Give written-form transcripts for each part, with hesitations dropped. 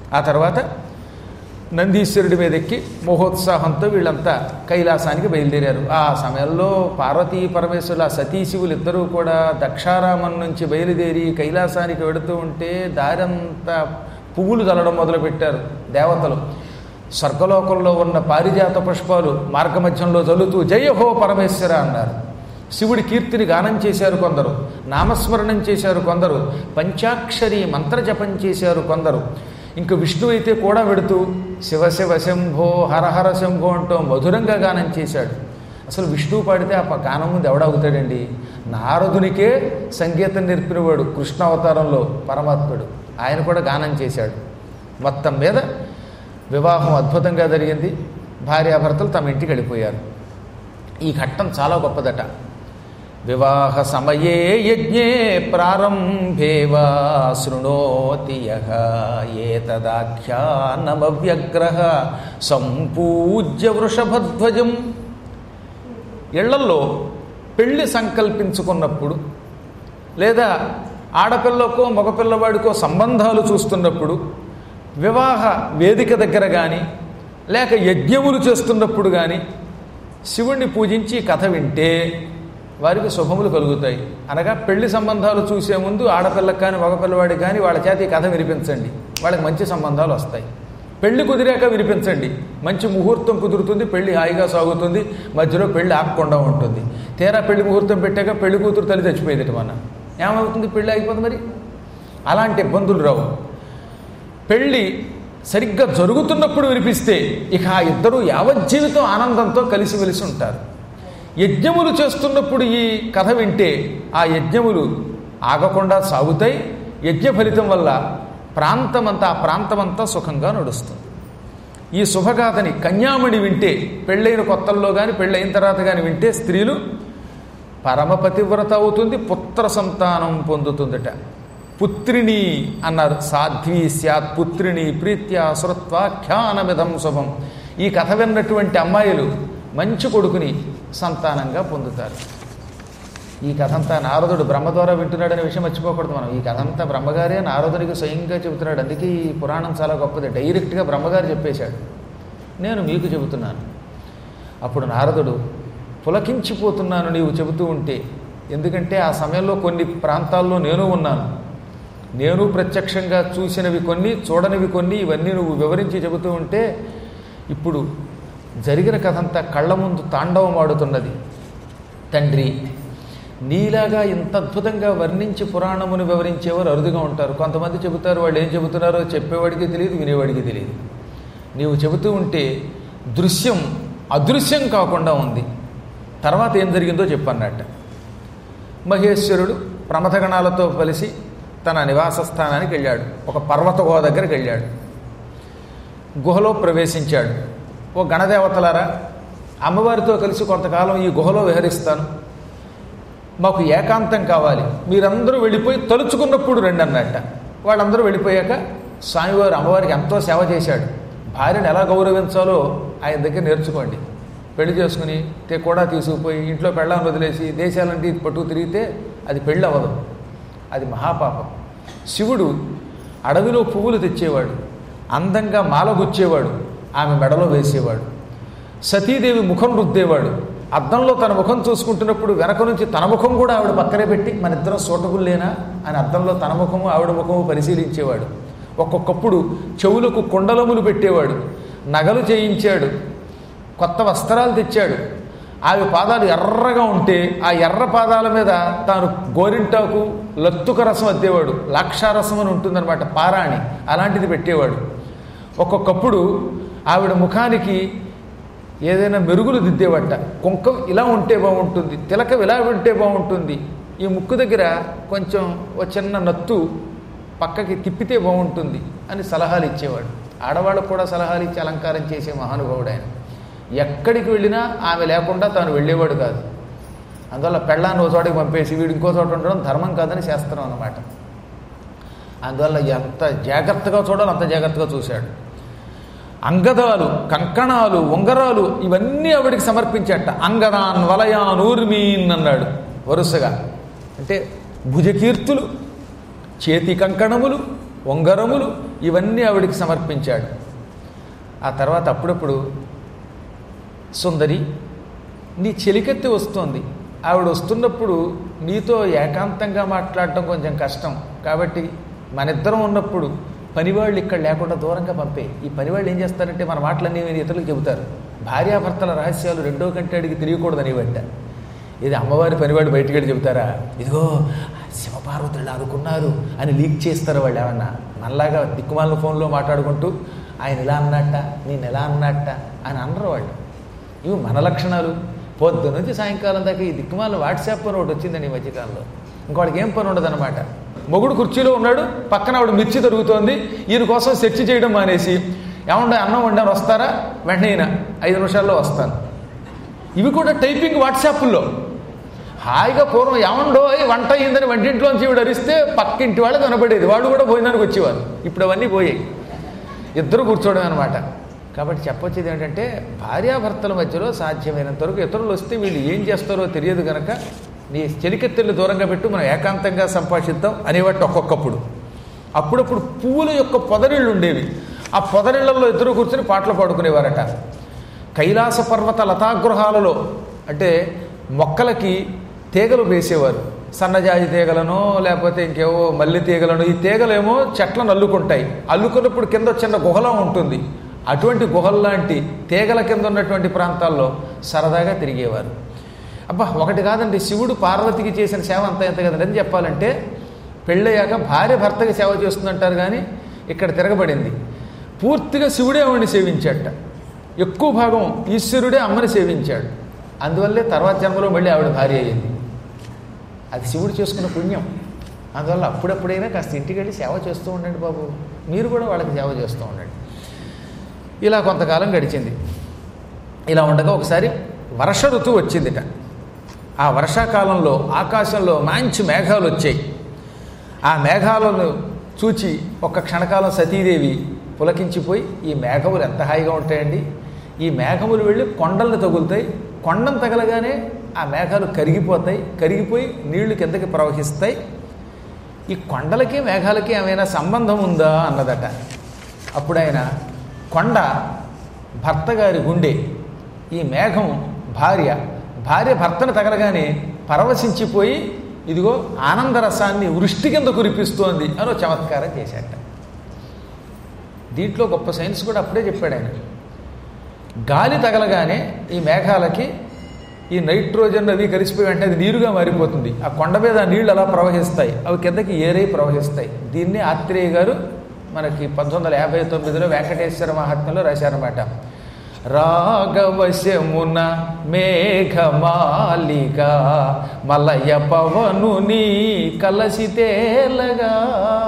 ఆ తర్వాత నందీశ్వరుడి మీద ఎక్కి మహోత్సాహంతో వీళ్ళంతా కైలాసానికి బయలుదేరారు. ఆ సమయంలో పార్వతీ పరమేశ్వరుల సతీశివులు ఇద్దరూ కూడా దక్షారామం నుంచి బయలుదేరి కైలాసానికి వెడుతూ ఉంటే దారంతా పువ్వులు చల్లడం మొదలుపెట్టారు దేవతలు. స్వర్గలోకంలో ఉన్న పారిజాత పుష్పాలు మార్గమధ్యంలో చల్లుతూ జయహో పరమేశ్వర అన్నారు. శివుడి కీర్తిని గానం చేశారు కొందరు, నామస్మరణం చేశారు కొందరు, పంచాక్షరి మంత్రజపం చేశారు కొందరు. ఇంక విష్ణువు అయితే కూడా వెడుతూ శివ శివ శంభో హరహర శంభో అంటూ మధురంగా గానం చేశాడు. అసలు విష్ణువు పాడితే ఆ గానం ముందు ఎవడవుతాడండి? నారదునికే సంగీతం నేర్పినవాడు కృష్ణ అవతారంలో పరమాత్ముడు, ఆయన కూడా గానం చేశాడు. మొత్తం మీద వివాహం అద్భుతంగా జరిగింది. భార్యాభర్తలు తమ ఇంటికి వెళ్ళిపోయారు. ఈ ఘట్టం చాలా గొప్పదట. వివాహ సమయే యజ్ఞే ప్రారంభేవా శృణోతి యః ఏతదాఖ్యానమవ్యగ్రః సంపూజ్య వృషభధ్వజం. ఇళ్లల్లో పెళ్లి సంకల్పించుకున్నప్పుడు లేదా ఆడపిల్లకో మగపిల్లవాడికో సంబంధాలు చూస్తున్నప్పుడు వివాహ వేదిక దగ్గర కానీ లేక యజ్ఞములు చేస్తున్నప్పుడు కానీ శివుణ్ణి పూజించి కథ వింటే వారికి శుభములు కలుగుతాయి. అనగా పెళ్లి సంబంధాలు చూసే ముందు ఆడపిల్లకి కానీ మగపిల్లవాడికి కానీ వాళ్ళ చేత ఈ కథ వినిపించండి, వాళ్ళకి మంచి సంబంధాలు వస్తాయి. పెళ్లి కుదిరాక వినిపించండి, మంచి ముహూర్తం కుదురుతుంది, పెళ్లి హాయిగా సాగుతుంది, మధ్యలో పెళ్లి ఆగకుండా ఉంటుంది. తీరా పెళ్లి ముహూర్తం పెట్టాక పెళ్లి కూతురు తల్లి చచ్చిపోయేది మన ఏమవుతుంది? పెళ్లి అయిపోతుంది. మరి అలాంటి ఇబ్బందులు రావు. పెళ్ళి సరిగ్గా జరుగుతున్నప్పుడు వినిపిస్తే ఇక ఆ ఇద్దరూ యావజ్జీవితం ఆనందంతో కలిసిమెలిసి ఉంటారు. యజ్ఞములు చేస్తున్నప్పుడు ఈ కథ వింటే ఆ యజ్ఞములు ఆగకుండా సాగుతాయి. యజ్ఞ ఫలితం వల్ల ఆ ప్రాంతమంతా సుఖంగా నడుస్తుంది. ఈ శుభగాథని కన్యామణి వింటే, పెళ్ళైన కొత్తల్లో కానీ పెళ్ళైన తర్వాత కానీ వింటే స్త్రీలు పరమపతివ్రత అవుతుంది, పుత్ర సంతానం పొందుతుందట. పుత్రిణి అన్నారు. సాధ్వీ స్యాత్ పుత్రిణి ప్రీత్యా శ్రుత్వాఖ్యానమిదం శుభం. ఈ కథ విన్నటువంటి అమ్మాయిలు మంచి కొడుకుని సంతానంగా పొందుతారు. ఈ కథంతా నారదుడు బ్రహ్మ ద్వారా వింటున్నాడనే విషయం మర్చిపోకూడదు మనం. ఈ కథంతా బ్రహ్మగారే నారదుడికి స్వయంగా చెబుతున్నాడు. అందుకే ఈ పురాణం చాలా గొప్పది. డైరెక్ట్గా బ్రహ్మగారు చెప్పేశాడు, నేను మీకు చెబుతున్నాను. అప్పుడు నారదుడు పులకించిపోతున్నాను నీవు చెబుతూ ఉంటే. ఎందుకంటే ఆ సమయంలో కొన్ని ప్రాంతాల్లో నేను ఉన్నాను, నేను ప్రత్యక్షంగా చూసినవి కొన్ని, చూడనివి కొన్ని, ఇవన్నీ నువ్వు వివరించి చెబుతూ ఉంటే ఇప్పుడు జరిగిన కథంతా కళ్ళ ముందు తాండవమాడుతున్నది. తండ్రి, నీలాగా ఇంత అద్భుతంగా వర్ణించి పురాణమును వివరించేవారు అరుదుగా ఉంటారు. కొంతమంది చెబుతారు, వాళ్ళు ఏం చెబుతున్నారో చెప్పేవాడికి తెలియదు, వినేవాడికి తెలియదు. నీవు చెబుతూ ఉంటే దృశ్యం అదృశ్యం కాకుండా ఉంది. తర్వాత ఏం జరిగిందో చెప్పన్నట్ట. మహేశ్వరుడు ప్రమథగణాలతో కలిసి తన నివాస స్థానానికి వెళ్ళాడు. ఒక పర్వత గుహ దగ్గరికి వెళ్ళాడు. గుహలో ప్రవేశించాడు. ఓ గణదేవతలారా, అమ్మవారితో కలిసి కొంతకాలం ఈ గుహలో విహరిస్తాను, మాకు ఏకాంతం కావాలి, మీరందరూ వెళ్ళిపోయి తలుచుకున్నప్పుడు రండి అన్నట్ట. వాళ్ళందరూ వెళ్ళిపోయాక స్వామివారు అమ్మవారికి ఎంతో సేవ చేశాడు. భార్యను ఎలా గౌరవించాలో ఆయన దగ్గర నేర్చుకోండి. పెళ్లి చేసుకుని కూడా తీసుకుపోయి ఇంట్లో పెళ్ళాన్ని వదిలేసి దేశాలంటే పట్టుకు తిరిగితే అది పెళ్ళి అవ్వదు, అది మహాపాపం. శివుడు అడవిలో పువ్వులు తెచ్చేవాడు, అందంగా మాలగుచ్చేవాడు, ఆమె మెడలో వేసేవాడు. సతీదేవి ముఖం రుద్దేవాడు. అద్దంలో తన ముఖం చూసుకుంటున్నప్పుడు వెనక నుంచి తన ముఖం కూడా ఆవిడ పక్కనే పెట్టి మన ఇద్దరం సూటబుల్లేనా అని అద్దంలో తన ముఖము ఆవిడ ముఖము పరిశీలించేవాడు. ఒక్కొక్కప్పుడు చెవులకు కుండలములు పెట్టేవాడు, నగలు చేయించాడు, కొత్త వస్త్రాలు తెచ్చాడు. ఆమె పాదాలు ఎర్రగా ఉంటే ఆ ఎర్ర పాదాల మీద తాను గోరింటాకు లత్తుక రసం అద్దేవాడు. లాక్షారసం అని ఉంటుందన్నమాట, పారాణి, అలాంటిది పెట్టేవాడు. ఒక్కొక్కప్పుడు ఆవిడ ముఖానికి ఏదైనా మెరుగులు దిద్దేవట. కుంకం ఇలా ఉంటే బాగుంటుంది, తిలకం ఇలా ఉంటే బాగుంటుంది, ఈ ముక్కు దగ్గర కొంచెం ఒక చిన్న నత్తు పక్కకి తిప్పితే బాగుంటుంది అని సలహాలు ఇచ్చేవాడు. ఆడవాళ్ళకు కూడా సలహాలు ఇచ్చి అలంకారం చేసే మహానుభావుడు ఆయన. ఎక్కడికి వెళ్ళినా ఆమె లేకుండా తాను వెళ్ళేవాడు కాదు. అందువల్ల పెళ్ళాన్ని ఓ చోటికి పంపేసి వీడు ఇంకో చోట ఉండడం ధర్మం కాదని శాస్త్రం అన్నమాట. అందువల్ల ఎంత జాగ్రత్తగా చూడాలో అంత జాగ్రత్తగా చూశాడు. అంగదాలు, కంకణాలు, ఉంగరాలు ఇవన్నీ ఆవిడికి సమర్పించాట. అంగదాన్ వలయాన్ ఊర్మీన్ అన్నాడు వరుసగా. అంటే భుజకీర్తులు, చేతి కంకణములు, ఉంగరములు, ఇవన్నీ ఆవిడికి సమర్పించాడు. ఆ తర్వాత అప్పుడప్పుడు సుందరి, నీ చెలికెత్తి వస్తోంది, ఆవిడ వస్తున్నప్పుడు నీతో ఏకాంతంగా మాట్లాడటం కొంచెం కష్టం, కాబట్టి మనిద్దరం ఉన్నప్పుడు పనివాళ్ళు ఇక్కడ లేకుండా దూరంగా పంపే. ఈ పనివాళ్ళు ఏం చేస్తారంటే మన మాటలన్నీ ఇతరులకు చెబుతారు. భార్యాభర్తల రహస్యాలు రెండో కంటే అడిగి తెలియకూడదని బట్ట. ఇది అమ్మవారి పనివాళ్ళు బయటికి వెళ్ళి చెబుతారా, ఇదిగో శివపార్వతులు అనుకున్నారు అని లీక్ చేస్తారు వాళ్ళు. ఏమన్నా మనలాగా దిక్కుమాలిన ఫోన్లో మాట్లాడుకుంటూ ఆయన ఇలా అన్నట్ట, నేను ఎలా అన్నట్ట అని అనరు వాళ్ళు. ఇవి మన లక్షణాలు. పొద్దు నుంచి సాయంకాలం దాకా ఈ దిక్కుమాల వాట్సాప్ అని ఒకటి వచ్చిందండి ఈ మధ్యకాలంలో. ఇంకోటికి ఏం పని ఉండదు అనమాట. మొగుడు కుర్చీలో ఉన్నాడు, పక్కన ఆవిడ మిర్చి దొరుకుతోంది, ఈయన కోసం సెర్చ్ చేయడం మానేసి ఏమంటే అన్నం వండాను వస్తారా, వెంటనే ఈయన 5 నిమిషాల్లో వస్తాను. ఇవి కూడా టైపింగ్ వాట్సాప్లో. హాయిగా పూర్వం ఏమండో వంట అయ్యిందని వంటింట్లోంచి ఈవిడ అరిస్తే పక్కింటి వాళ్ళకి కనబడేది, వాళ్ళు కూడా భోజనానికి వచ్చేవారు. ఇప్పుడు అవన్నీ పోయాయి, ఇద్దరు కూర్చోవడం అనమాట. కాబట్టి చెప్పొచ్చేది ఏంటంటే భార్యాభర్తల మధ్యలో సాధ్యమైనంత వరకు ఇతరులు వస్తే వీళ్ళు ఏం చేస్తారో తెలియదు కనుక నీ చెలికెత్తెల్ని దూరంగా పెట్టు, మనం ఏకాంతంగా సంభాషిద్దాం అనేవాటి ఒక్కొక్కప్పుడు. అప్పుడప్పుడు పువ్వుల యొక్క పొదరిళ్ళు ఉండేవి. ఆ పొదరిళ్లలో ఇద్దరు కూర్చొని పాటలు పాడుకునేవారట. కైలాస పర్వత లతాగృహాలలో అంటే మొక్కలకి తీగలు వేసేవారు. సన్నజాజి తీగలనో లేకపోతే ఇంకేవో మల్లి తీగలను. ఈ తీగలేమో చెట్లను అల్లుకుంటాయి. అల్లుకున్నప్పుడు కింద చిన్న గుహలో ఉంటుంది. అటువంటి గుహల్లాంటి తీగల కింద ఉన్నటువంటి ప్రాంతాల్లో సరదాగా తిరిగేవారు. అబ్బా ఒకటి కాదండి, శివుడు పార్వతికి చేసిన సేవ అంత ఎంత కదండి అని చెప్పాలంటే, పెళ్ళయ్యాక భార్య భర్తకి సేవ చేస్తుందంటారు కానీ ఇక్కడ తిరగబడింది. పూర్తిగా శివుడే ఆవిడ్ని సేవించాడట. ఎక్కువ భాగం ఈశ్వరుడే అమ్మని సేవించాడు. అందువల్లే తర్వాత జన్మలో మళ్ళీ ఆవిడ భార్య అయ్యింది. అది శివుడు చేసుకున్న పుణ్యం. అందువల్ల అప్పుడప్పుడైనా కాస్త ఇంటికి వెళ్ళి సేవ చేస్తూ ఉండండి బాబు, మీరు కూడా వాళ్ళకి సేవ చేస్తూ ఉండండి. ఇలా కొంతకాలం గడిచింది. ఇలా ఉండగా ఒకసారి వర్ష ఋతువు వచ్చిందిట. ఆ వర్షాకాలంలో ఆకాశంలో మంచి మేఘాలు వచ్చాయి. ఆ మేఘాలను చూచి ఒక్క క్షణకాలం సతీదేవి పులకించిపోయి, ఈ మేఘములు ఎంత హాయిగా ఉంటాయండి, ఈ మేఘములు వెళ్ళి కొండలను తగులుతాయి, కొండను తగలగానే ఆ మేఘాలు కరిగిపోతాయి, కరిగిపోయి నీళ్లు కిందకి ప్రవహిస్తాయి, ఈ కొండలకి మేఘాలకి ఏమైనా సంబంధం ఉందా అన్నదట. అప్పుడు ఆయన కొండ భర్త గారి గుండె, ఈ మేఘం భార్య, భార్య భర్తను తగలగానే పరవశించిపోయి ఇదిగో ఆనందరసాన్ని వృష్టి కింద కురిపిస్తోంది అని చమత్కారం చేశాట. దీంట్లో గొప్ప సైన్స్ కూడా అప్పుడే చెప్పాడు ఆయన. గాలి తగలగానే ఈ మేఘాలకి ఈ నైట్రోజన్ అవి కలిసిపోయి వెంటనే అది నీరుగా మారిపోతుంది. ఆ కొండ మీద ఆ నీళ్లు అలా ప్రవహిస్తాయి, అవి కిందకి ఏరై ప్రవహిస్తాయి. దీన్ని ఆత్రేయ గారు మనకి 1959లో వెంకటేశ్వర మహాత్మ్యంలో రాశారన్నమాట. రాగవశమున మేఘమాలిక మలయ పవనుని కలసితేలగా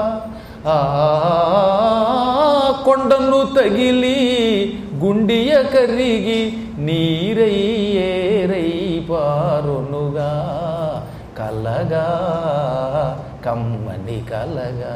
కొండను తగిలి గుండియ కరిగి నీరై ఏరై పారునుగా కలగా కమ్మని కలగా.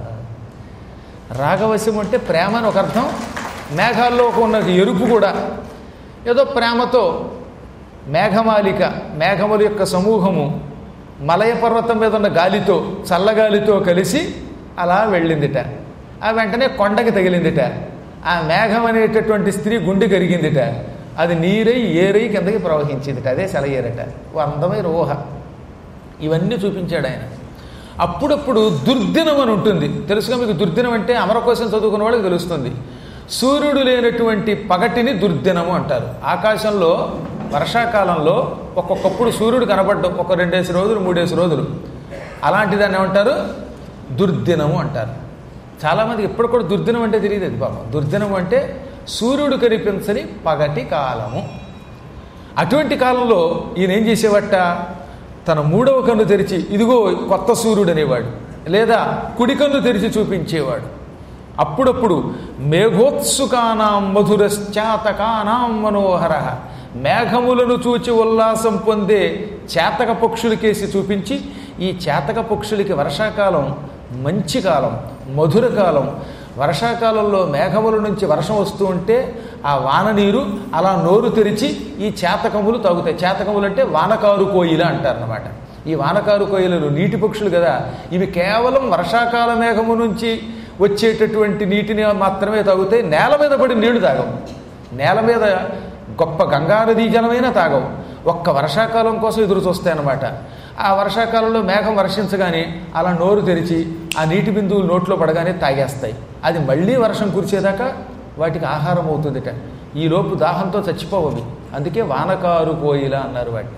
రాగవశం అంటే ప్రేమ అని ఒక అర్థం. మేఘాల్లో ఉన్న ఎరుపు కూడా ఏదో ప్రేమతో మేఘమాలిక, మేఘముల యొక్క సమూహము మలయ పర్వతం మీద ఉన్న గాలితో, చల్లగాలితో కలిసి అలా వెళ్ళిందిట. ఆ వెంటనే కొండకి తగిలిందిట. ఆ మేఘం అనేటటువంటి స్త్రీ గుండె కరిగిందిట. అది నీరై ఏరై కిందకి ప్రవహించిందిట. అదే సెలయేరట. అందమైన ఊహ. ఇవన్నీ చూపించాడు ఆయన. అప్పుడప్పుడు దుర్దినం అని ఉంటుంది, తెలుసుగా మీకు. దుర్దినం అంటే అమరకోశం చదువుకున్న వాళ్ళకి తెలుస్తుంది. సూర్యుడు లేనటువంటి పగటిని దుర్దినము అంటారు. ఆకాశంలో వర్షాకాలంలో ఒక్కొక్కప్పుడు సూర్యుడు కనపడ్డం, ఒక 2 రోజులు 3 రోజులు, అలాంటి దాన్ని ఏమంటారు? దుర్దినము అంటారు. చాలామందికి ఎప్పుడు కూడా దుర్దినం అంటే తెలియదు. అది పాపం. దుర్దినం అంటే సూర్యుడు కనిపించని పగటి కాలము. అటువంటి కాలంలో ఈయన ఏం చేసేవట, తన 3వ కన్ను తెరిచి ఇదిగో కొత్త సూర్యుడు అనేవాడు, లేదా కుడి కన్ను తెరిచి చూపించేవాడు. అప్పుడప్పుడు మేఘోత్సుకానాం మధురశ్చాతకానాం మనోహర, మేఘములను చూచి ఉల్లాసం పొందే చేతక పక్షులకేసి చూపించి, ఈ చేతక పక్షులకి వర్షాకాలం మంచి కాలం, మధుర కాలం. వర్షాకాలంలో మేఘముల నుంచి వర్షం వస్తూ ఉంటే ఆ వాన నీరు అలా నోరు తెరిచి ఈ చేతకములు తాగుతాయి. చేతకములు అంటే వానకారు కోయిల అంటారన్నమాట. ఈ వానకారు కోయిలలు నీటి పక్షులు కదా, ఇవి కేవలం వర్షాకాల మేఘము నుంచి వచ్చేటటువంటి నీటిని మాత్రమే తాగుతాయి. నేల మీద పడి నీళ్లు తాగవు. నేల మీద గొప్ప గంగానదీ జలమైనా తాగవు. ఒక్క వర్షాకాలం కోసం ఎదురు చూస్తాయి అన్నమాట. ఆ వర్షాకాలంలో మేఘం వర్షించగానే అలా నోరు తెరిచి ఆ నీటి బిందువులు నోట్లో పడగానే తాగేస్తాయి. అది మళ్ళీ వర్షం కురిచేదాకా వాటికి ఆహారం అవుతుందిట. ఈలోపు దాహంతో చచ్చిపోవవి. అందుకే వానకారు కోయిల అన్నారు వాటిని.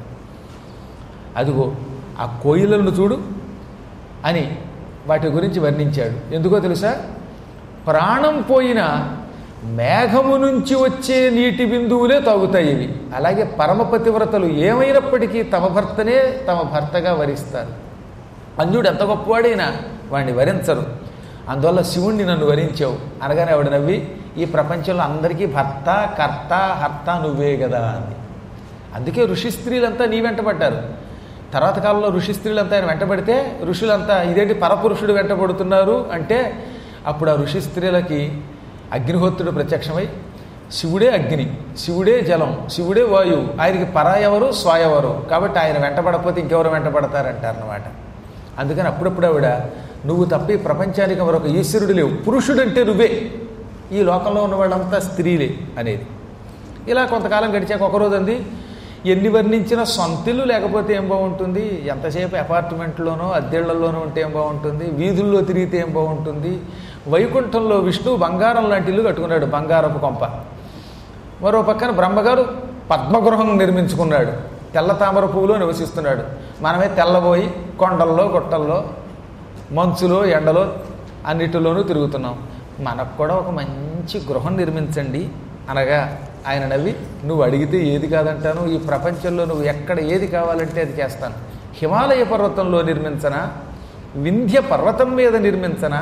అదిగో ఆ కోయిలను చూడు అని వాటి గురించి వర్ణించాడు. ఎందుకో తెలుసా? ప్రాణం పోయిన మేఘము నుంచి వచ్చే నీటి బిందువులే తాగుతాయి ఇవి. అలాగే పరమపతివ్రతలు ఏమైనప్పటికీ తమ భర్తనే తమ భర్తగా వరిస్తారు. అంజుడు ఎంత గొప్పవాడైనా వాడిని వరించరు. అందువల్ల శివుణ్ణి నన్ను వరించావు అనగానే ఆవిడ నవ్వి, ఈ ప్రపంచంలో అందరికీ భర్త కర్త హర్త నువ్వే కదా అంది. అందుకే ఋషి స్త్రీలంతా నీ వెంటబడ్డారు. తర్వాత కాలంలో ఋషి స్త్రీలంతా ఆయన వెంటబడితే ఋషులంతా ఇదేంటి పరపురుషుడు వెంటబడుతున్నారు అంటే, అప్పుడు ఆ ఋషి స్త్రీలకి అగ్నిహోత్రుడు ప్రత్యక్షమై శివుడే అగ్ని, శివుడే జలం, శివుడే వాయువు, ఆయనకి పర ఎవరు స్వ ఎవరు, కాబట్టి ఆయన వెంటబడకపోతే ఇంకెవరు వెంటబడతారంటారన్నమాట. అందుకని అప్పుడప్పుడు ఆవిడ నువ్వు తప్ప ఈ ప్రపంచానికి మరొక ఈశ్వరుడు లేవు, పురుషుడంటే నువ్వే, ఈ లోకంలో ఉన్న వాళ్ళంతా స్త్రీలే అనేది. ఇలా కొంతకాలం గడిచాక ఒకరోజు అంది, ఎన్ని వర్ణించినా సొంతిల్లు లేకపోతే ఏం బాగుంటుంది, ఎంతసేపు అపార్ట్మెంట్లోనో అద్దెళ్లలోనో ఉంటే ఏం బాగుంటుంది, వీధుల్లో తిరిగితే ఏం బాగుంటుంది. వైకుంఠంలో విష్ణువు బంగారం లాంటి ఇల్లు కట్టుకున్నాడు, బంగారపు కొంప. మరో పక్కన బ్రహ్మగారు పద్మగృహం నిర్మించుకున్నాడు, తెల్ల తామర పువ్వులో నివసిస్తున్నాడు. మనమే తెల్లబోయి కొండల్లో గుట్టల్లో మంచులో ఎండలో అన్నిటిలోనూ తిరుగుతున్నాం. మనకు కూడా ఒక మంచి గృహం నిర్మించండి అనగా ఆయన నవ్వి, నువ్వు అడిగితే ఏది కాదంటాను, ఈ ప్రపంచంలో నువ్వు ఎక్కడ ఏది కావాలంటే అది చేస్తాను. హిమాలయ పర్వతంలో నిర్మించనా, వింధ్య పర్వతం మీద నిర్మించనా,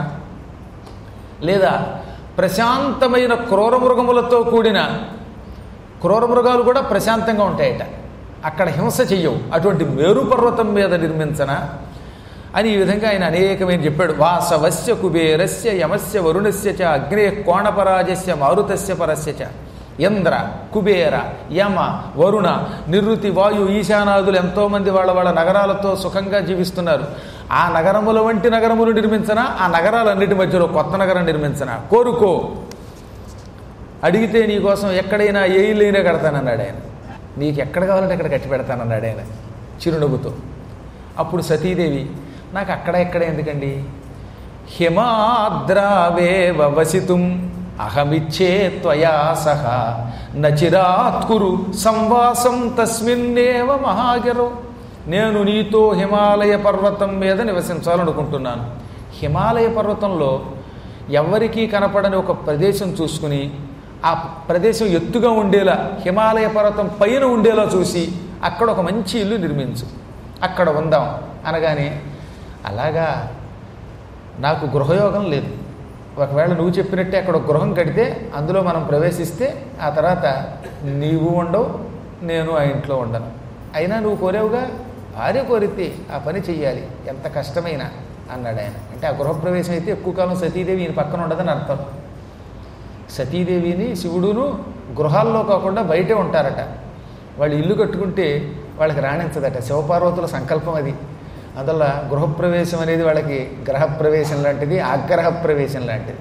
లేదా ప్రశాంతమైన క్రూరమృగములతో కూడిన, క్రూరమృగాలు కూడా ప్రశాంతంగా ఉంటాయట, అక్కడ హింస చెయ్యవు, అటువంటి మేరు పర్వతం మీద నిర్మించనా అని ఈ విధంగా ఆయన అనేకమైన చెప్పాడు. వాసవస్య కుబేరస్య యమస్య వరుణస్య చ అగ్నే కోణపరాజస్య మారుతస్య పరస్య చ. ఇంద్ర కుబేర యమ వరుణ నిరుతి వాయు ఈశానాదులు ఎంతోమంది వాళ్ళ నగరాలతో సుఖంగా జీవిస్తున్నారు. ఆ నగరముల వంటి నగరములు నిర్మించనా, ఆ నగరాలన్నిటి మధ్యలో కొత్త నగరం నిర్మించనా, కోరుకో, అడిగితే నీకోసం ఎక్కడైనా ఏ ఇల్లైనా కడతానన్నాడు ఆయన. నీకు ఎక్కడ కావాలంటే అక్కడ కట్టి పెడతానన్నాడు ఆయన చిరునవ్వుతో. అప్పుడు సతీదేవి, నాకు అక్కడ ఎక్కడ ఎందుకండి, హిమాద్రావేవ వసితుం అహమిచ్చే త్వయా సహ నచిరాత్కురు సంవాసం తస్మిన్నేవ మహాగిరో. నేను నీతో హిమాలయ పర్వతం మీద నివసించాలనుకుంటున్నాను. హిమాలయ పర్వతంలో ఎవరికీ కనపడని ఒక ప్రదేశం చూసుకుని, ఆ ప్రదేశం ఎత్తుగా ఉండేలా, హిమాలయ పర్వతం పైన ఉండేలా చూసి అక్కడ ఒక మంచి ఇల్లు నిర్మించు, అక్కడ ఉందాం అనగానే, అలాగా నాకు గృహయోగం లేదు, ఒకవేళ నువ్వు చెప్పినట్టే అక్కడ ఒక గృహం కడితే అందులో మనం ప్రవేశిస్తే ఆ తర్వాత నీవు ఉండవు, నేను ఆ ఇంట్లో ఉండను. అయినా నువ్వు కోరేవుగా, భార్య కోరితే ఆ పని చెయ్యాలి, ఎంత కష్టమైనా అన్నాడు ఆయన. అంటే ఆ గృహప్రవేశం అయితే ఎక్కువ కాలం సతీదేవి ఈయన పక్కన ఉండదని అర్థం. సతీదేవిని శివుడును గృహాల్లో కాకుండా బయటే ఉంటారట. వాళ్ళు ఇల్లు కట్టుకుంటే వాళ్ళకి రాణించదట, శివపార్వతుల సంకల్పం అది. అందువల్ల గృహప్రవేశం అనేది వాళ్ళకి గ్రహప్రవేశం లాంటిది, ఆగ్రహ ప్రవేశం లాంటిది.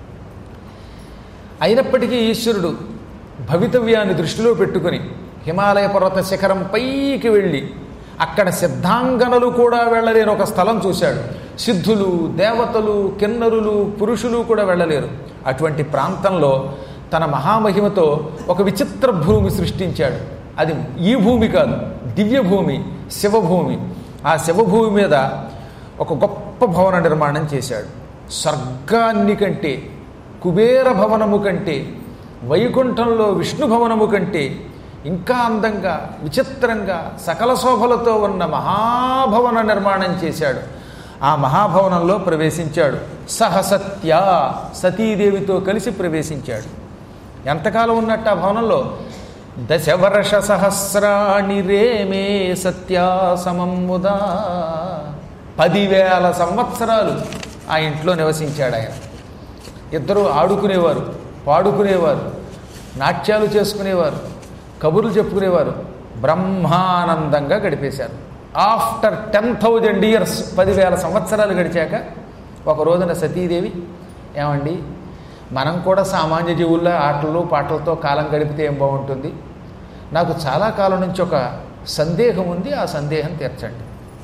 అయినప్పటికీ ఈశ్వరుడు భవితవ్యాన్ని దృష్టిలో పెట్టుకుని హిమాలయ పర్వత శిఖరం పైకి వెళ్ళి అక్కడ సిద్ధాంగనలు కూడా వెళ్ళలేని ఒక స్థలం చూశాడు. సిద్ధులు, దేవతలు, కిన్నరులు, పురుషులు కూడా వెళ్ళలేరు. అటువంటి ప్రాంతంలో తన మహామహిమతో ఒక విచిత్ర భూమి సృష్టించాడు. అది ఈ భూమి కాదు, దివ్య భూమి, శివభూమి. ఆ శివభూమి మీద ఒక గొప్ప భవన నిర్మాణం చేశాడు. స్వర్గాన్ని కంటే, కుబేర భవనము కంటే, వైకుంఠంలో విష్ణు భవనము కంటే ఇంకా అందంగా విచిత్రంగా సకల శోభలతో ఉన్న మహాభవన నిర్మాణం చేశాడు. ఆ మహాభవనంలో ప్రవేశించాడు. సహసత్య, సతీదేవితో కలిసి ప్రవేశించాడు. ఎంతకాలం ఉన్నట్టు ఆ భవనంలో? 10 వర్ష సహస్రాణి రేమే సత్యా సమముదా. 10,000 సంవత్సరాలు ఆ ఇంట్లో నివసించాడు ఆయన. ఇద్దరు ఆడుకునేవారు, పాడుకునేవారు, నాట్యాలు చేసుకునేవారు, కబుర్లు చెప్పుకునేవారు, బ్రహ్మానందంగా గడిపేశారు. ఆఫ్టర్ 10,000 years, 10,000 సంవత్సరాలు గడిచాక ఒక రోజున సతీదేవి ఏమండి, మనం కూడా సామాన్య జీవుల్లో ఆటలు పాటలతో కాలం గడిపితే ఏం బాగుంటుంది? నాకు చాలా కాలం నుంచి ఒక సందేహం ఉంది, ఆ సందేహం తీర్చండి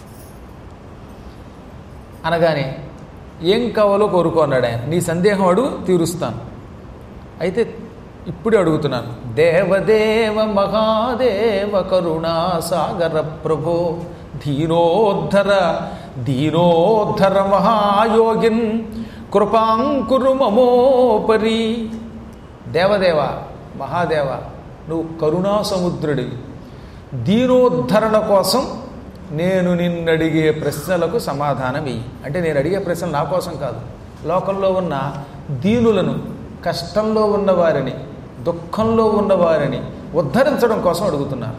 అనగానే ఏం కావాలో కోరుకున్నాడు ఆయన. నీ సందేహం అడుగు, తీరుస్తాను. అయితే ఇప్పుడే అడుగుతున్నాను. దేవదేవ మహాదేవ కరుణా సాగర ప్రభో ధీరోద్ధర దీనోద్ధర మహాయోగిన్ కృపాంకురు మమోపరి. దేవదేవ మహాదేవ, నువ్వు కరుణా సముద్రుడివి. దీనోద్ధరణ కోసం నేను నిన్నడిగే ప్రశ్నలకు సమాధానం ఇయ్యి. అంటే నేను అడిగే ప్రశ్నలు నా కోసం కాదు, లోకంలో ఉన్న దీనులను, కష్టంలో ఉన్నవారిని, దుఃఖంలో ఉన్నవారిని ఉద్ధరించడం కోసం అడుగుతున్నాను.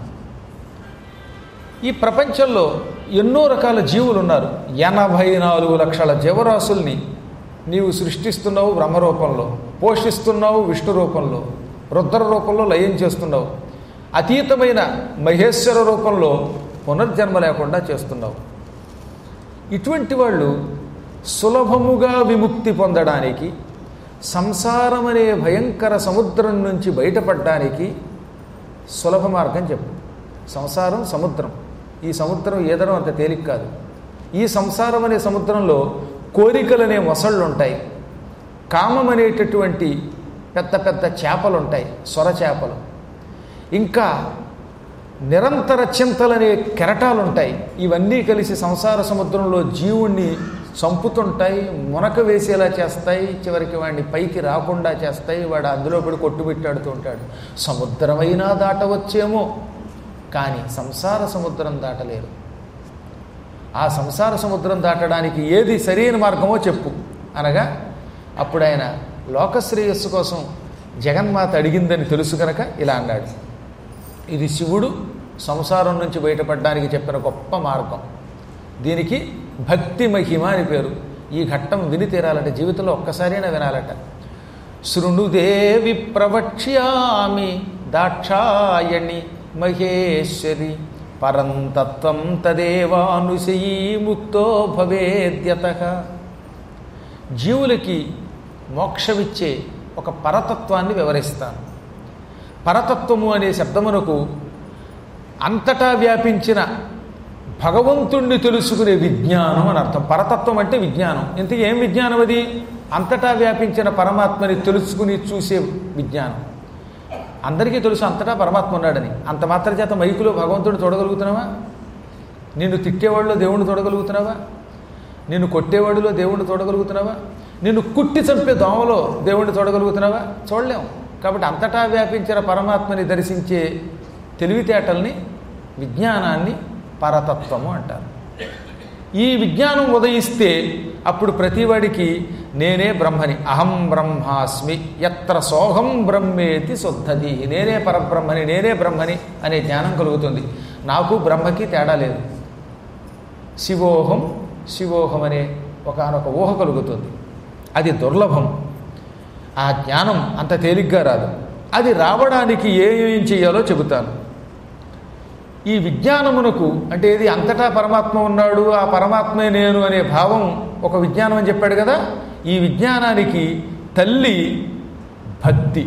ఈ ప్రపంచంలో ఎన్నో రకాల జీవులు ఉన్నారు. 84 లక్షల జీవరాశుల్ని నీవు సృష్టిస్తున్నావు బ్రహ్మరూపంలో, పోషిస్తున్నావు విష్ణు రూపంలో, రుద్ర రూపంలో లయం చేస్తున్నావు, అతీతమైన మహేశ్వర రూపంలో పునర్జన్మ లేకుండా చేస్తున్నావు. ఇటువంటి వాళ్ళు సులభముగా విముక్తి పొందడానికి, సంసారం అనే భయంకర సముద్రం నుంచి బయటపడడానికి సులభ మార్గం చెప్పు. సంసారం సముద్రం, ఈ సముద్రం ఈదడం అంత తేలిక కాదు. ఈ సంసారం అనే సముద్రంలో కోరికలనే మొసళ్ళు ఉంటాయి, కామం అనేటటువంటి పెద్ద పెద్ద చేపలు ఉంటాయి, సొర చేపలు, ఇంకా నిరంతర చింతలనే కెరటాలు ఉంటాయి. ఇవన్నీ కలిసి సంసార సముద్రంలో జీవుణ్ణి చంపుతుంటాయి, మునక వేసేలా చేస్తాయి, చివరికి వాడిని పైకి రాకుండా చేస్తాయి. వాడు అందులో పడి కొట్టుబెట్టాడుతూ ఉంటాడు. సముద్రమైనా దాటవచ్చేమో, కానీ సంసార సముద్రం దాటలేరు. ఆ సంసార సముద్రం దాటడానికి ఏది సరైన మార్గమో చెప్పు అనగా, అప్పుడు ఆయన లోకశ్రేయస్సు కోసం జగన్మాత అడిగిందని తెలుసు కనుక ఇలా అన్నాడు. ఇది శివుడు సంసారం నుంచి బయటపడడానికి చెప్పిన గొప్ప మార్గం. దీనికి భక్తి మహిమ అని పేరు. ఈ ఘట్టం విని తీరాలట, జీవితంలో ఒక్కసారైనా వినాలట. శృణుదేవి ప్రవక్ష్యామి దాక్షాయణి మహేశ్వరి పరంతత్వం తదేవానుశయీ ముక్తో భవేద్యతః. జీవులకి మోక్షమిచ్చే ఒక పరతత్వాన్ని వివరిస్తాను. పరతత్వము అనే శబ్దమునకు అంతటా వ్యాపించిన భగవంతుణ్ణి తెలుసుకునే విజ్ఞానం అని అర్థం. పరతత్వం అంటే విజ్ఞానం. ఇంతకీ ఏం విజ్ఞానం అది? అంతటా వ్యాపించిన పరమాత్మని తెలుసుకుని చూసే విజ్ఞానం. అందరికీ తెలుసు అంతటా పరమాత్మ ఉన్నాడని. అంత మాత్రం చేత మైకులో భగవంతుడిని చూడగలుగుతున్నావా? నిన్ను తిట్టేవాడిలో దేవుణ్ణి చూడగలుగుతున్నావా? నిన్ను కొట్టేవాడిలో దేవుణ్ణి చూడగలుగుతున్నావా? నిన్ను కుట్టి చంపే దోమలో దేవుణ్ణి చూడగలుగుతున్నావా? చూడలేము. కాబట్టి అంతటా వ్యాపించిన పరమాత్మని దర్శించే తెలివితేటల్ని, విజ్ఞానాన్ని పరతత్వము అంటారు. ఈ విజ్ఞానం ఉదయిస్తే అప్పుడు ప్రతివాడికి నేనే బ్రహ్మని, అహం బ్రహ్మాస్మి యత్ర సోహం బ్రహ్మేతి శుద్ధది, నేనే పరబ్రహ్మని, నేనే బ్రహ్మని అనే జ్ఞానం కలుగుతుంది. నాకు బ్రహ్మకి తేడా లేదు. శివోహం శివోహం అనే ఒకానొక ఊహ కలుగుతుంది. అది దుర్లభం. ఆ జ్ఞానం అంత తేలిగ్గా రాదు. అది రావడానికి ఏం చేయాలో చెబుతాను. ఈ విజ్ఞానమునకు అంటే ఏది, అంతటా పరమాత్మ ఉన్నాడు, ఆ పరమాత్మే నేను అనే భావం ఒక విజ్ఞానం అని చెప్పాడు కదా. ఈ విజ్ఞానానికి తల్లి భక్తి.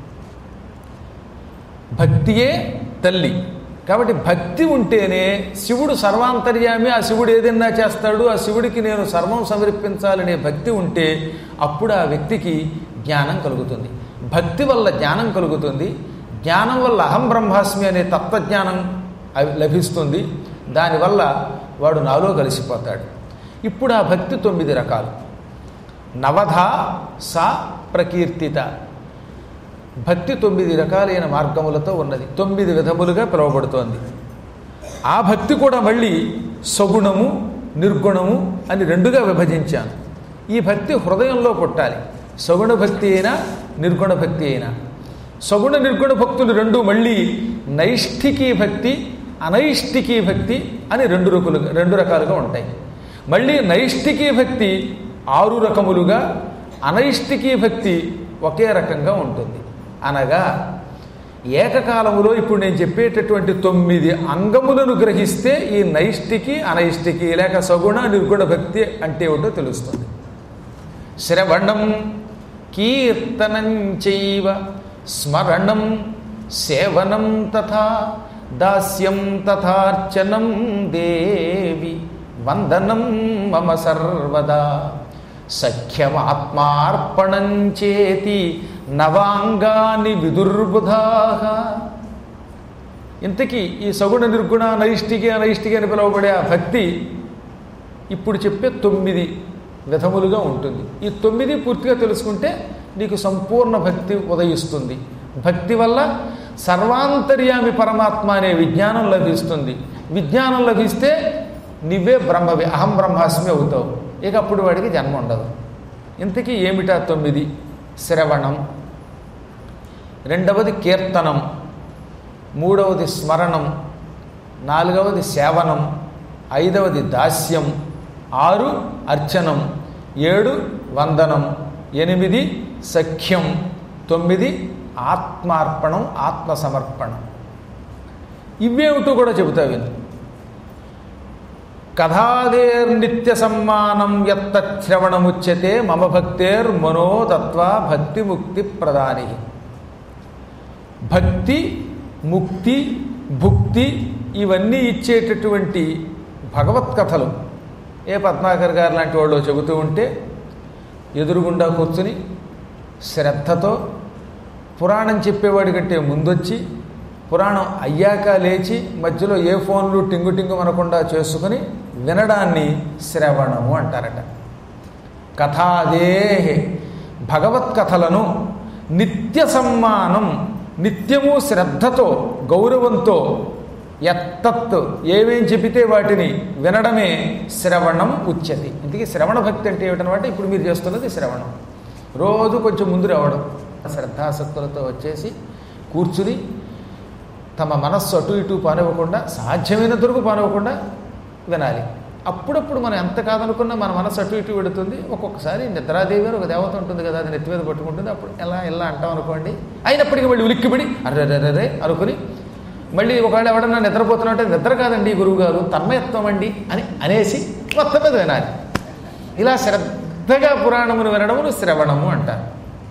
భక్తియే తల్లి. కాబట్టి భక్తి ఉంటేనే శివుడు సర్వాంతర్యామి, ఆ శివుడు ఏదైనా చేస్తాడు, ఆ శివుడికి నేను సర్వం సమర్పించాలనే భక్తి ఉంటే అప్పుడు ఆ వ్యక్తికి జ్ఞానం కలుగుతుంది. భక్తి వల్ల జ్ఞానం కలుగుతుంది. జ్ఞానం వల్ల అహం బ్రహ్మాస్మి అనే తత్వజ్ఞానం లభిస్తుంది. దానివల్ల వాడు నాలో కలిసిపోతాడు. ఇప్పుడు ఆ భక్తి 9 రకాలు. నవధా సా ప్రకీర్తిత. భక్తి 9 రకాలైన మార్గములతో ఉన్నది, 9 విధములుగా పిలువబడుతోంది. ఆ భక్తి కూడా మళ్ళీ సగుణము నిర్గుణము అని 2గా విభజించాను. ఈ భక్తి హృదయంలో పుట్టాలి. సగుణ భక్తి అయినా నిర్గుణ భక్తి అయినా. సగుణ నిర్గుణ భక్తులు 2 మళ్ళీ నైష్ఠికీ భక్తి, అనైష్ఠికీ భక్తి అని 2 రకాలుగా ఉంటాయి. మళ్ళీ నైష్ఠికీ భక్తి 6 రకములుగా, అనైష్ఠికీ భక్తి ఒకే రకంగా ఉంటుంది. అనగా ఏకకాలములో ఇప్పుడు నేను చెప్పేటటువంటి 9 అంగములను గ్రహిస్తే ఈ నైష్ఠికి అనైష్ఠికి లేక సగుణ నిర్గుణ భక్తి అంటే ఏమిటో తెలుస్తుంది. శ్రవణం కీర్తనం చైవ స్మరణం సేవనం తథా దాస్యం తథార్చనం దేవి వందనం మమ సర్వదా సఖ్యమాత్మార్పణం చేతి నవాంగాని విదుర్బుధాః. ఇంతకీ ఈ సగుణ నిర్గుణ నైష్టికి అనైష్టికి అని పిలువబడే ఆ భక్తి ఇప్పుడు చెప్పే 9 విధములుగా ఉంటుంది. ఈ 9 పూర్తిగా తెలుసుకుంటే నీకు సంపూర్ణ భక్తి ఉదయిస్తుంది. భక్తి వల్ల సర్వాంతర్యామి పరమాత్మ అనే విజ్ఞానం లభిస్తుంది. విజ్ఞానం లభిస్తే నువ్వే బ్రహ్మవి, అహం బ్రహ్మాస్మి అవుతావు. ఇక అప్పుడు వాడికి జన్మ ఉండదు. ఇంతకీ ఏమిటా 9? శ్రవణం, రెండవది కీర్తనం, మూడవది స్మరణం, నాలుగవది సేవనం, ఐదవది దాస్యం, 6 అర్చనం, 7 వందనం, 8 సఖ్యం, 9 ఆత్మార్పణం, ఆత్మసమర్పణం. ఇవేమిటో కూడా చెబుతా విను. కథాదేర్నిత్య సమ్మానం యత్తశ్రవణముచ్యతే మమ భక్తేర్ మనోతత్వ భక్తి ముక్తి ప్రదాని. భక్తి, ముక్తి, భుక్తి ఇవన్నీ ఇచ్చేటటువంటి భగవత్కథలు ఏ పద్మాకర్ గారు లాంటి వాళ్ళు చెబుతూ ఉంటే ఎదురుగుండా కూర్చుని శ్రద్ధతో పురాణం చెప్పేవాడి కంటే ముందొచ్చి పురాణం అయ్యాక లేచి మధ్యలో ఏ ఫోన్లు టింగు టింగు అనకుండా చేసుకుని వినడాన్ని శ్రవణము అంటారట. కథాదేహే భగవత్కథలను నిత్య సమ్మానం నిత్యము శ్రద్ధతో గౌరవంతో యత్తత్ ఏమేం చెబితే వాటిని వినడమే శ్రవణం ఉచ్యతి. ఇందుకే శ్రవణ భక్తి అంటే ఏమిటనమాట ఇప్పుడు మీరు చేస్తున్నది శ్రవణం. రోజు కొంచెం ముందు రావడం, శ్రద్ధాసక్తులతో వచ్చేసి కూర్చుని తమ మనస్సు అటు ఇటు పానివ్వకుండా సాధ్యమైనంత వరకు పానివ్వకుండా వినాలి. అప్పుడప్పుడు మనం ఎంత కాదనుకున్నా మన మనస్సు అటు ఇటు పెడుతుంది. ఒక్కొక్కసారి నిద్రాదేవి అని ఒక దేవత ఉంటుంది కదా, అది నెత్తి మీద పట్టుకుంటుంది. అప్పుడు ఎలా అంటాం అనుకోండి. అయినప్పటికీ మళ్ళీ ఉలిక్కిపడి అర్రర్రరే అనుకుని మళ్ళీ ఒకవేళ ఎవడన్నా నిద్రపోతున్నట్టే నిద్ర కాదండి గురువు గారు తన్మయత్వం అండి అని అనేసి మొత్తం మీద వినాలి. ఇలా శ్రద్ధగా పురాణమును వినడమును శ్రవణము అంటారు.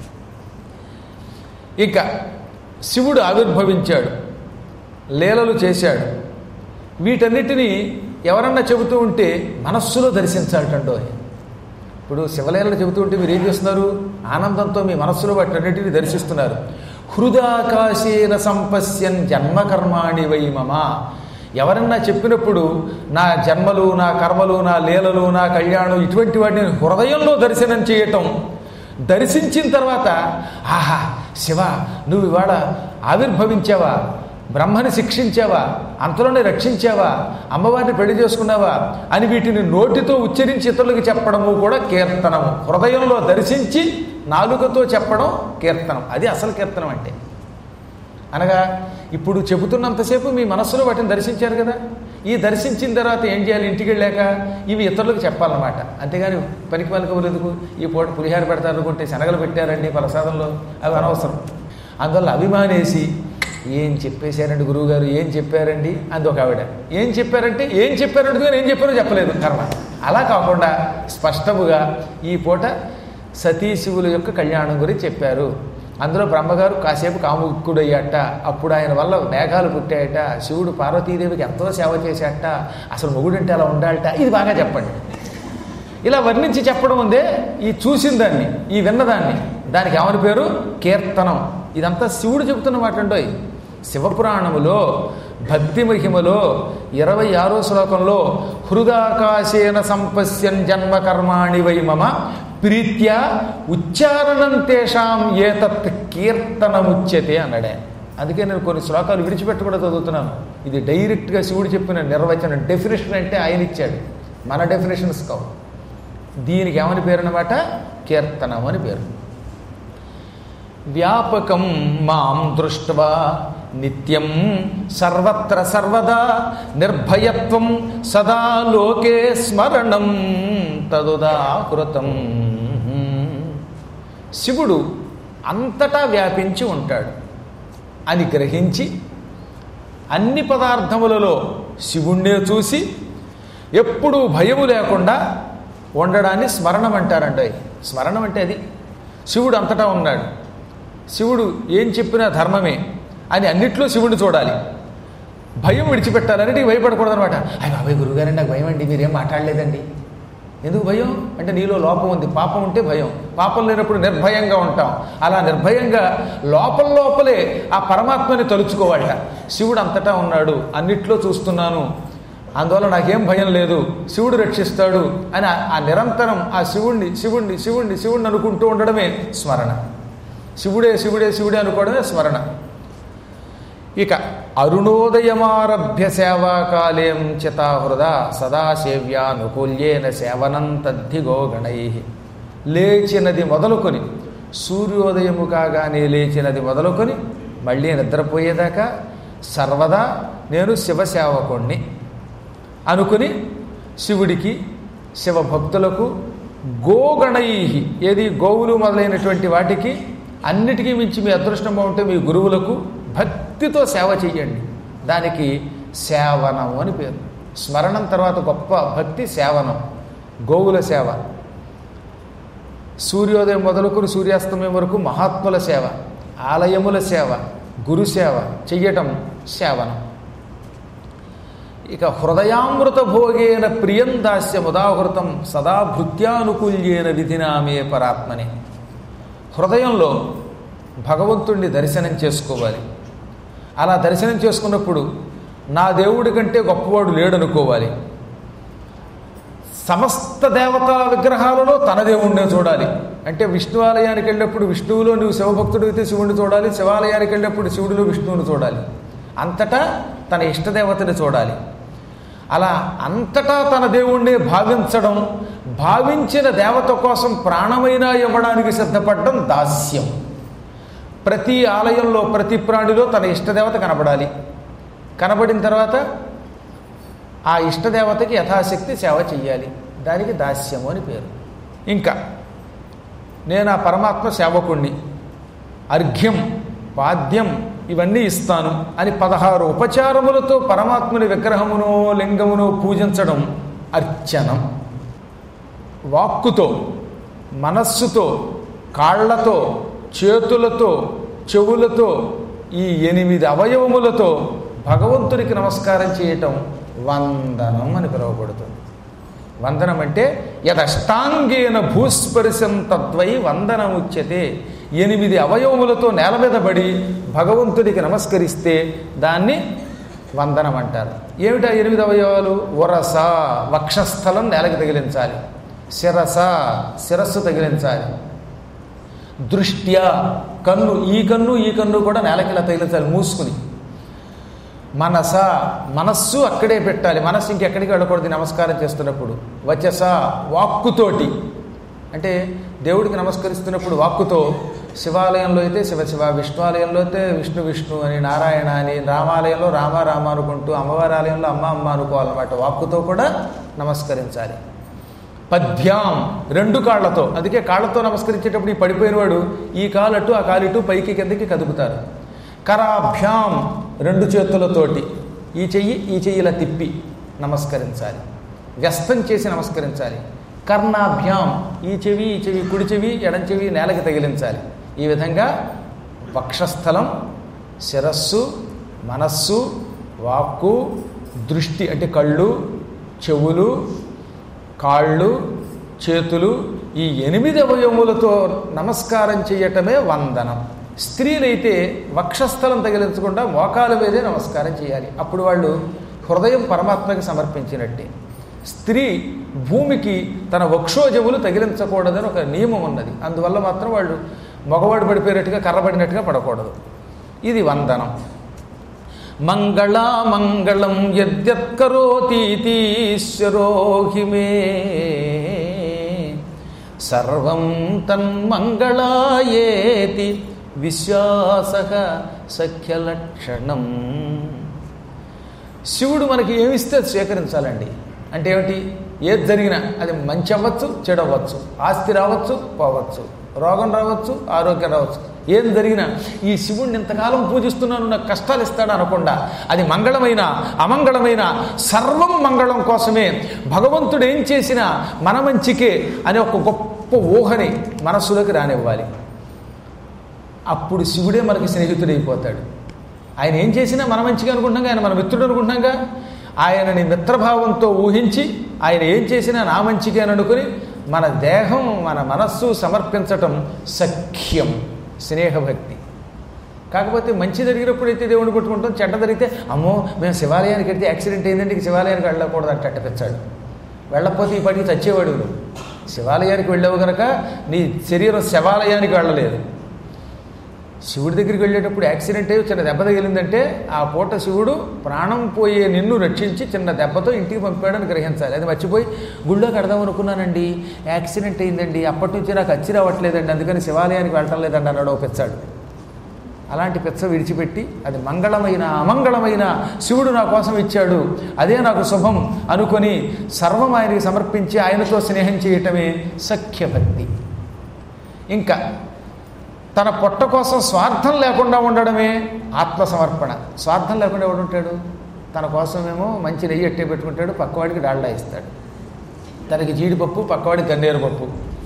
ఇక శివుడు ఆవిర్భవించాడు, లీలలు చేశాడు. వీటన్నిటినీ ఎవరన్నా చెబుతూ ఉంటే మనస్సులో దర్శించాలటండో. ఇప్పుడు శివలీలలు చెబుతూ ఉంటే మీరు ఏం చేస్తున్నారు? ఆనందంతో మీ మనస్సులో వాటన్నిటిని దర్శిస్తున్నారు. హృదాకాశేన సంపశ్యన్ జన్మకర్మాణి వై మమ. ఎవరన్నా చెప్పినప్పుడు నా జన్మలు, నా కర్మలు, నా లీలలు, నా కళ్యాణం ఇటువంటి వాటిని హృదయంలో దర్శనం చేయటం. దర్శించిన తర్వాత ఆహా శివ నువ్వు ఇవాళ ఆవిర్భవించావా, బ్రహ్మని శిక్షించావా, అంతలోనే రక్షించావా, అమ్మవారిని పెళ్లి చేసుకున్నావా అని వీటిని నోటితో ఉచ్చరించి ఇతరులకు చెప్పడము కూడా కీర్తనము. హృదయంలో దర్శించి నాలుకతో చెప్పడం కీర్తనం. అది అసలు కీర్తనం అంటే. అనగా ఇప్పుడు చెబుతున్నంతసేపు మీ మనస్సులో వాటిని దర్శించారు కదా, ఈ దర్శించిన తర్వాత ఏం చేయాలి? ఇంటికి వెళ్ళాక ఇవి ఇతరులకు చెప్పాలన్నమాట. అంతేగాని పనికి పలకవలేదుకు ఈ పూట పులిహార పెడతారు అనుకుంటే శనగలు పెట్టారండి ప్రసాదంలో, అవి అనవసరం. అందువల్ల అభిమానేసి ఏం చెప్పేశారండి గురువుగారు, ఏం చెప్పారండి అంది ఒక ఆవిడ. ఏం చెప్పారంటే ఏం చెప్పారంటే ఏం చెప్పారో చెప్పలేదు కర్మ. అలా కాకుండా స్పష్టముగా ఈ పూట సతీశివుల యొక్క కళ్యాణం గురించి చెప్పారు. అందులో బ్రహ్మగారు కాసేపు కాముకుడయ్యాట, అప్పుడు ఆయన వల్ల మేఘాలు పుట్టాయట, శివుడు పార్వతీదేవికి ఎంతో సేవ చేశాట, అసలు మొగుడంటే అలా ఉండాలట, ఇది బాగా చెప్పండి. ఇలా వర్ణించి చెప్పడం ఉందే, ఈ చూసిన దాన్ని, ఈ విన్నదాన్ని, దానికి ఏమని పేరు? కీర్తనం. ఇదంతా శివుడు చెబుతున్న మాట అండోయ్. శివపురాణములో భక్తి మహిమలో 26వ శ్లోకంలో హృదాకాశేన సంపశ్యన్ జన్మకర్మాణి వై మమ ప్రీత్యా ఉచ్చారణం తేషాం ఏతత్ కీర్తనముచ్యతే అన్నాడే. అందుకే నేను కొన్ని శ్లోకాలు విడిచిపెట్టకుండా చదువుతున్నాను. ఇది డైరెక్ట్గా శివుడు చెప్పిన నిర్వచనం. డెఫినేషన్ అంటే ఆయన ఇచ్చాడు, మన డెఫినేషన్స్ కావు. దీనికి ఏమని పేరు అన్నమాట? కీర్తనం అని పేరు. వ్యాపకం మాం దృష్ట్వా నిత్యం సర్వత్ర సర్వదా నిర్భయత్వం సదా లోకే స్మరణం తదుదాకృతం. శివుడు అంతటా వ్యాపించి ఉంటాడు అని గ్రహించి అన్ని పదార్థములలో శివుణ్ణే చూసి ఎప్పుడూ భయము లేకుండా ఉండడాన్ని స్మరణం అంటారండి. స్మరణం అంటే అది. శివుడు అంతటా ఉన్నాడు, శివుడు ఏం చెప్పినా ధర్మమే అని అన్నిట్లో శివుడిని చూడాలి. భయం విడిచిపెట్టాలి, అన్నిటికీ భయపడకూడదు అనమాట. అయ్యి బాబాయ్ గురువుగారండి నాకు భయం అండి, మీరేం మాట్లాడలేదండి. ఎందుకు భయం అంటే నీలో లోపం ఉంది, పాపం ఉంటే భయం. పాపం లేనప్పుడు నిర్భయంగా ఉంటాం. అలా నిర్భయంగా లోపలే ఆ పరమాత్మని తలుచుకోవాలట. శివుడు అంతటా ఉన్నాడు, అన్నిట్లో చూస్తున్నాను, అందువల్ల నాకేం భయం లేదు, శివుడు రక్షిస్తాడు అని ఆ నిరంతరం ఆ శివుణ్ణి శివుణ్ణి శివుణ్ణి శివుణ్ణి అనుకుంటూ ఉండడమే స్మరణ. శివుడే శివుడే శివుడే అనుకోవడమే స్మరణ. ఇక అరుణోదయమారభ్య సేవాకాలేం చితాహృద సదాసేవ్యానుకూల్యేన సేవనం తద్ధిగో గణై. లేచినది మొదలుకొని సూర్యోదయము కాగానే లేచినది మొదలుకొని మళ్ళీ నిద్రపోయేదాకా సర్వదా నేను శివసేవకుణ్ణి అనుకుని శివుడికి శివభక్తులకు గోగణై, ఏది గోవులు మొదలైనటువంటి వాటికి అన్నిటికీ మించి మీ అదృష్టం బాగుంటే మీ గురువులకు భక్తితో సేవ చెయ్యండి. దానికి సేవనం అని పేరు. స్మరణం తర్వాత గొప్ప భక్తి సేవనం, గోవుల సేవ. సూర్యోదయం మొదలుకొని సూర్యాస్తమయం వరకు మహాత్ముల సేవ, ఆలయముల సేవ, గురుసేవ చెయ్యటం సేవనం. ఇక హృదయామృత భోగేన ప్రియం దాస్యముదాహృతం సదా భృత్యానుకూల్యేన విధినామే పరాత్మని. హృదయంలో భగవంతుణ్ణి దర్శనం చేసుకోవాలి. అలా దర్శనం చేసుకున్నప్పుడు నా దేవుడి కంటే గొప్పవాడు లేడనుకోవాలి. సమస్త దేవతా విగ్రహాలలో తన దేవుణ్ణే చూడాలి. అంటే విష్ణు ఆలయానికి వెళ్ళినప్పుడు విష్ణువులో నువ్వు శివభక్తుడు అయితే శివుడిని చూడాలి, శివాలయానికి వెళ్ళినప్పుడు శివుడిలో విష్ణువుని చూడాలి. అంతటా తన ఇష్టదేవతని చూడాలి. అలా అంతటా తన దేవుణ్ణే భావించడం, భావించిన దేవత కోసం ప్రాణమైనా ఇవ్వడానికి సిద్ధపడడం దాస్యం. ప్రతి ఆలయంలో ప్రతి ప్రాణిలో తన ఇష్టదేవత కనబడాలి. కనబడిన తర్వాత ఆ ఇష్టదేవతకి యథాశక్తి సేవ చెయ్యాలి. దానికి దాస్యము అని పేరు. ఇంకా నేను ఆ పరమాత్మ సేవకుణ్ణి, అర్ఘ్యం పాద్యం ఇవన్నీ ఇస్తాను అని 16 ఉపచారములతో పరమాత్ముని విగ్రహమునో లింగమునో పూజించడం అర్చనం. వాక్కుతో, మనస్సుతో, కాళ్లతో, చేతులతో, చెవులతో, ఈ 8 అవయవములతో భగవంతుడికి నమస్కారం చేయటం వందనం అని పిలువబడుతుంది. వందనం అంటే యదష్టాంగేన భూస్పర్శం తద్వై వందనముచ్యతే. 8 అవయవములతో నేల మీద పడి భగవంతుడికి నమస్కరిస్తే దాన్ని వందనం అంటారు. ఏమిటా 8 అవయవాలు? వరస వక్షస్థలం నేలకి తగిలించాలి, శిరస శిరస్సు తగిలించాలి, దృష్ట్యా కన్ను ఈ కన్ను కూడా నేలకి ఇలా తగిలించాలి మూసుకుని, మనస మనస్సు అక్కడే పెట్టాలి, మనస్సు ఇంకెక్కడికి వెళ్ళకూడదు నమస్కారం చేస్తున్నప్పుడు, వచస వాక్కుతోటి అంటే దేవుడికి నమస్కరిస్తున్నప్పుడు వాక్కుతో, శివాలయంలో అయితే శివ విష్ణువాలయంలో అయితే విష్ణు అని, నారాయణ అని, రామాలయంలో రామ అనుకుంటూ, అమ్మవారి ఆలయంలో అమ్మ అనుకోవాలన్నమాట. వాక్కుతో కూడా నమస్కరించాలి. పద్భ్యాం 2 కాళ్లతో, అందుకే కాళ్లతో నమస్కరించేటప్పుడు ఈ పడిపోయిన వాడు ఈ కాలటు ఆ కాలిటు పైకి కిందకి కదుపుతారు. కరాభ్యాం 2 చేతులతోటి ఈ చెయ్యి ఇలా తిప్పి నమస్కరించాలి, వ్యస్తం చేసి నమస్కరించాలి. కర్ణాభ్యాం ఈ చెవి కుడి చెవి ఎడం చెవి నేలకి తగిలించాలి. ఈ విధంగా వక్షస్థలం, శిరస్సు, మనస్సు, వాక్కు, దృష్టి అంటే కళ్ళు, చెవులు, కాళ్ళు, చేతులు, ఈ 8 అవయవములతో నమస్కారం చేయటమే వందనం. స్త్రీలైతే వక్షస్థలం తగిలించకుండా మోకాల మీదే నమస్కారం చేయాలి. అప్పుడు వాళ్ళు హృదయం పరమాత్మకి సమర్పించినట్టే. స్త్రీ భూమికి తన వక్షోజములు తగిలించకూడదని ఒక నియమం ఉన్నది. అందువల్ల మాత్రం వాళ్ళు మగవాడు పడిపోయినట్టుగా కర్రబడినట్టుగా పడకూడదు. ఇది వందనం. మంగళం యద్యత్కరోతీశ్వరో హి మే సర్వం తన్మంగళాయేతి విశ్వాస సఖ్యలక్షణం. శివుడు మనకి ఏమిస్తే స్వీకరించాలండి. అంటే ఏమిటి? ఏది జరిగినా అది మంచి అవ్వచ్చు, చెడు అవ్వచ్చు, ఆస్తి రావచ్చు, పోవచ్చు, రోగం రావచ్చు, ఆరోగ్యం రావచ్చు. ఏం జరిగినా ఈ శివుణ్ణి ఇంతకాలం పూజిస్తున్నాను నాకు కష్టాలు ఇస్తాడు అనకుండా, అది మంగళమైన అమంగళమైన సర్వం మంగళం కోసమే, భగవంతుడు ఏం చేసినా మన మంచికే అనే ఒక గొప్ప గొప్ప ఊహని మనస్సులోకి రానివ్వాలి. అప్పుడు శివుడే మనకి స్నేహితుడైపోతాడు. ఆయన ఏం చేసినా మన మంచిగా అనుకుంటున్నాగా, ఆయన మన మిత్రుడు అనుకుంటున్నాగా. ఆయనని మిత్రభావంతో ఊహించి ఆయన ఏం చేసినా నా మంచిగా అని అనుకుని మన దేహం మన మనస్సు సమర్పించటం సఖ్యం, స్నేహభక్తి. కాకపోతే మంచి జరిగినప్పుడు అయితే దేవుడిని కొట్టుకుంటాం, చెడ్డ జరిగితే అమ్మో మేము శివాలయానికి వెళ్తే యాక్సిడెంట్ అయిందంటే ఇక శివాలయానికి వెళ్ళకూడదు అంటే అట్టపెచ్చాడు. వెళ్ళకపోతే ఈ పడికి చచ్చేవాడు. శివాలయానికి వెళ్ళావు కనుక నీ శరీరం శివాలయానికి వెళ్ళలేదు. శివుడి దగ్గరికి వెళ్ళేటప్పుడు యాక్సిడెంట్ అయ్యి చిన్న దెబ్బ తగిలిందంటే ఆ పూట శివుడు ప్రాణం పోయే నిన్ను రక్షించి చిన్న దెబ్బతో ఇంటికి పంపాడని గ్రహించాలి. అది మర్చిపోయి గుళ్ళో కడదాం అనుకున్నానండి, యాక్సిడెంట్ అయిందండి, అప్పటి నుంచి నాకు అచ్చి రావట్లేదండి, అందుకని శివాలయానికి వెళ్ళటం లేదండి అన్నాడు పెచ్చాడు. అలాంటి పెచ్చ విడిచిపెట్టి అది మంగళమైన అమంగళమైన శివుడు నా కోసం ఇచ్చాడు, అదే నాకు శుభం అనుకొని సర్వం ఆయనకి సమర్పించి ఆయనతో స్నేహం చేయటమే సఖ్యభక్తి. ఇంకా తన పొట్ట కోసం స్వార్థం లేకుండా ఉండడమే ఆత్మసమర్పణ. స్వార్థం లేకుండా ఎవడు ఉంటాడు? తన కోసమేమో మంచి నెయ్యి ఎట్టే పెట్టుకుంటాడు, పక్కవాడికి డాల్డా ఇస్తాడు. తనకి జీడిపప్పు, పక్కవాడికి గన్నేరు పప్పు.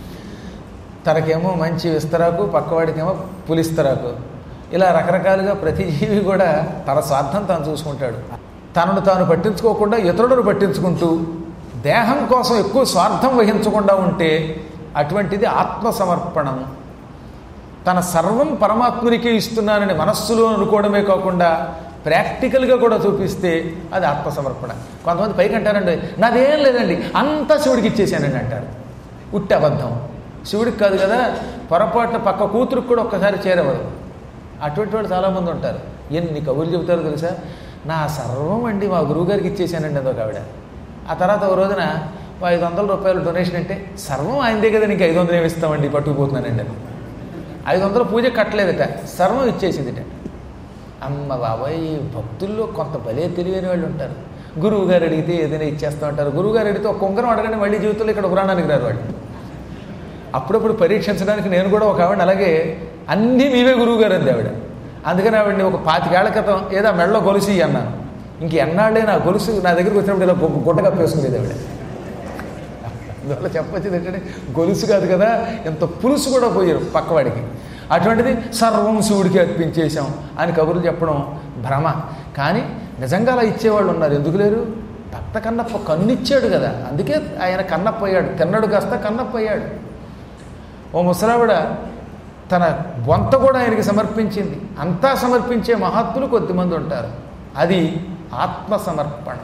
తనకేమో మంచి విస్తరాకు, పక్కవాడికేమో పులిస్తరాకు. ఇలా రకరకాలుగా ప్రతి జీవి కూడా తన స్వార్థం తాను చూసుకుంటాడు. తనను తాను పట్టించుకోకుండా ఇతరులను పట్టించుకుంటూ దేహం కోసం ఎక్కువ స్వార్థం వహించకుండా ఉంటే అటువంటిది ఆత్మసమర్పణం. తన సర్వం పరమాత్మునికే ఇస్తున్నానని మనస్సులో అనుకోవడమే కాకుండా ప్రాక్టికల్గా కూడా చూపిస్తే అది ఆత్మసమర్పణ. కొంతమంది పైకి అంటారండి నాదేం లేదండి అంతా శివుడికి ఇచ్చేసానండి అంటారు. ఉట్టి అబద్ధం. శివుడికి కాదు కదా, పొరపాటున పక్క కూతురుకు కూడా ఒక్కసారి చేరవదు. అటువంటి వాళ్ళు చాలామంది ఉంటారు. ఎన్ని కబుర్లు చెబుతారో తెలుసా, నా సర్వం అండి మా గురువుగారికి ఇచ్చేసానండి అదొక ఆవిడ. ఆ తర్వాత ఒక రోజున 500 రూపాయలు డొనేషన్ అంటే సర్వం ఆయనదే కదా, నీకు 500 ఏమి ఇస్తామండి పట్టుకుపోతున్నానండి అది. 500 పూజ కట్టలేదట, సర్వం ఇచ్చేసిందిట. అమ్మ బాబాయ్, భక్తుల్లో కొంత భలే తెలియని వాళ్ళు ఉంటారు. గురువుగారు అడిగితే ఏదైనా ఇచ్చేస్తూ ఉంటారు. గురువుగారు అడిగితే ఒక కుంగరం అడగండి మళ్ళీ జీవితంలో ఇక్కడ పురాణానికి రారు వాళ్ళు. అప్పుడప్పుడు పరీక్షించడానికి నేను కూడా ఒక ఆవిడ అలాగే అన్నీ మీవే గురువుగారు అంది ఆవిడ. అందుకని ఆవిడని ఒక 25 ఏళ్ల క్రితం ఏదో మెడలో గొలుసు అన్నాను. ఇంక ఎన్నాళ్ళే నా గొలుసు నా దగ్గరికి వచ్చినప్పుడు ఇలా గుడ్డ కప్పేసుకునేది ఆవిడ. అందువల్ల చెప్పొచ్చేది ఏంటంటే గొలుసు కాదు కదా, ఎంత పులుసు కూడా పోయారు పక్కవాడికి. అటువంటిది సర్వం శివుడికి అర్పించేశాం అని కబుర్లు చెప్పడం భ్రమ. కానీ నిజంగా అలా ఇచ్చేవాళ్ళు ఉన్నారు. ఎందుకు లేరు? భక్త కన్నప్ప కన్నిచ్చాడు కదా, అందుకే ఆయన కన్నప్పయ్యాడు. తిన్నడు కాస్త కన్నప్పయ్యాడు. ఓ ముసలావిడ తన బొంత కూడా ఆయనకి సమర్పించింది. అంతా సమర్పించే మహాత్ములు కొద్దిమంది ఉంటారు. అది ఆత్మసమర్పణ.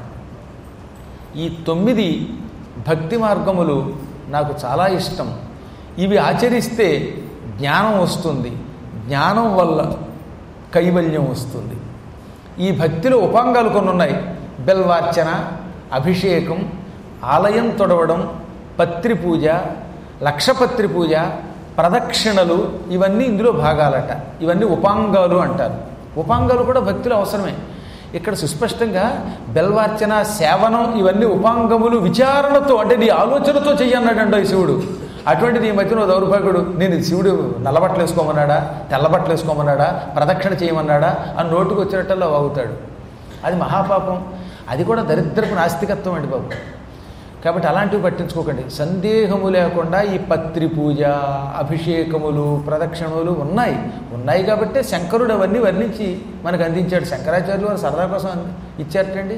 ఈ 9 భక్తి మార్గములు నాకు చాలా ఇష్టం. ఇవి ఆచరిస్తే జ్ఞానం వస్తుంది, జ్ఞానం వల్ల కైవల్యం వస్తుంది. ఈ భక్తిలో ఉపాంగాలు కొన్ని ఉన్నాయి. బెల్వార్చన, అభిషేకం, ఆలయం తొడవడం, పత్రి పూజ, లక్షపత్రి పూజ, ప్రదక్షిణలు, ఇవన్నీ ఇందులో భాగాలట. ఇవన్నీ ఉపాంగాలు అంటారు. ఉపాంగాలు కూడా భక్తిలో అవసరమే. ఇక్కడ సుస్పష్టంగా బెల్వార్చన, సేవనం ఇవన్నీ ఉపాంగములు విచారణతో, అంటే నీ ఆలోచనతో చెయ్యన్నాడండో ఈ శివుడు. అటువంటిది ఈ మధ్యన దౌర్భాగ్యుడు నేను శివుడు నల్లబట్టలు వేసుకోమన్నాడా, తెల్లబట్టలు వేసుకోమన్నాడా, ప్రదక్షిణ చేయమన్నాడా అని నోటుకు వచ్చినట్టల్లా వాగుతాడు. అది మహాపాపం. అది కూడా దరిద్రపు నాస్తికత్వం అండి బాబు. కాబట్టి అలాంటివి పట్టించుకోకండి. సందేహము లేకుండా ఈ పత్రి పూజ, అభిషేకములు, ప్రదక్షిణములు ఉన్నాయి కాబట్టే శంకరుడు అవన్నీ వర్ణించి మనకు అందించాడు. శంకరాచార్యులు వారు సరదా కోసం ఇచ్చారటండి.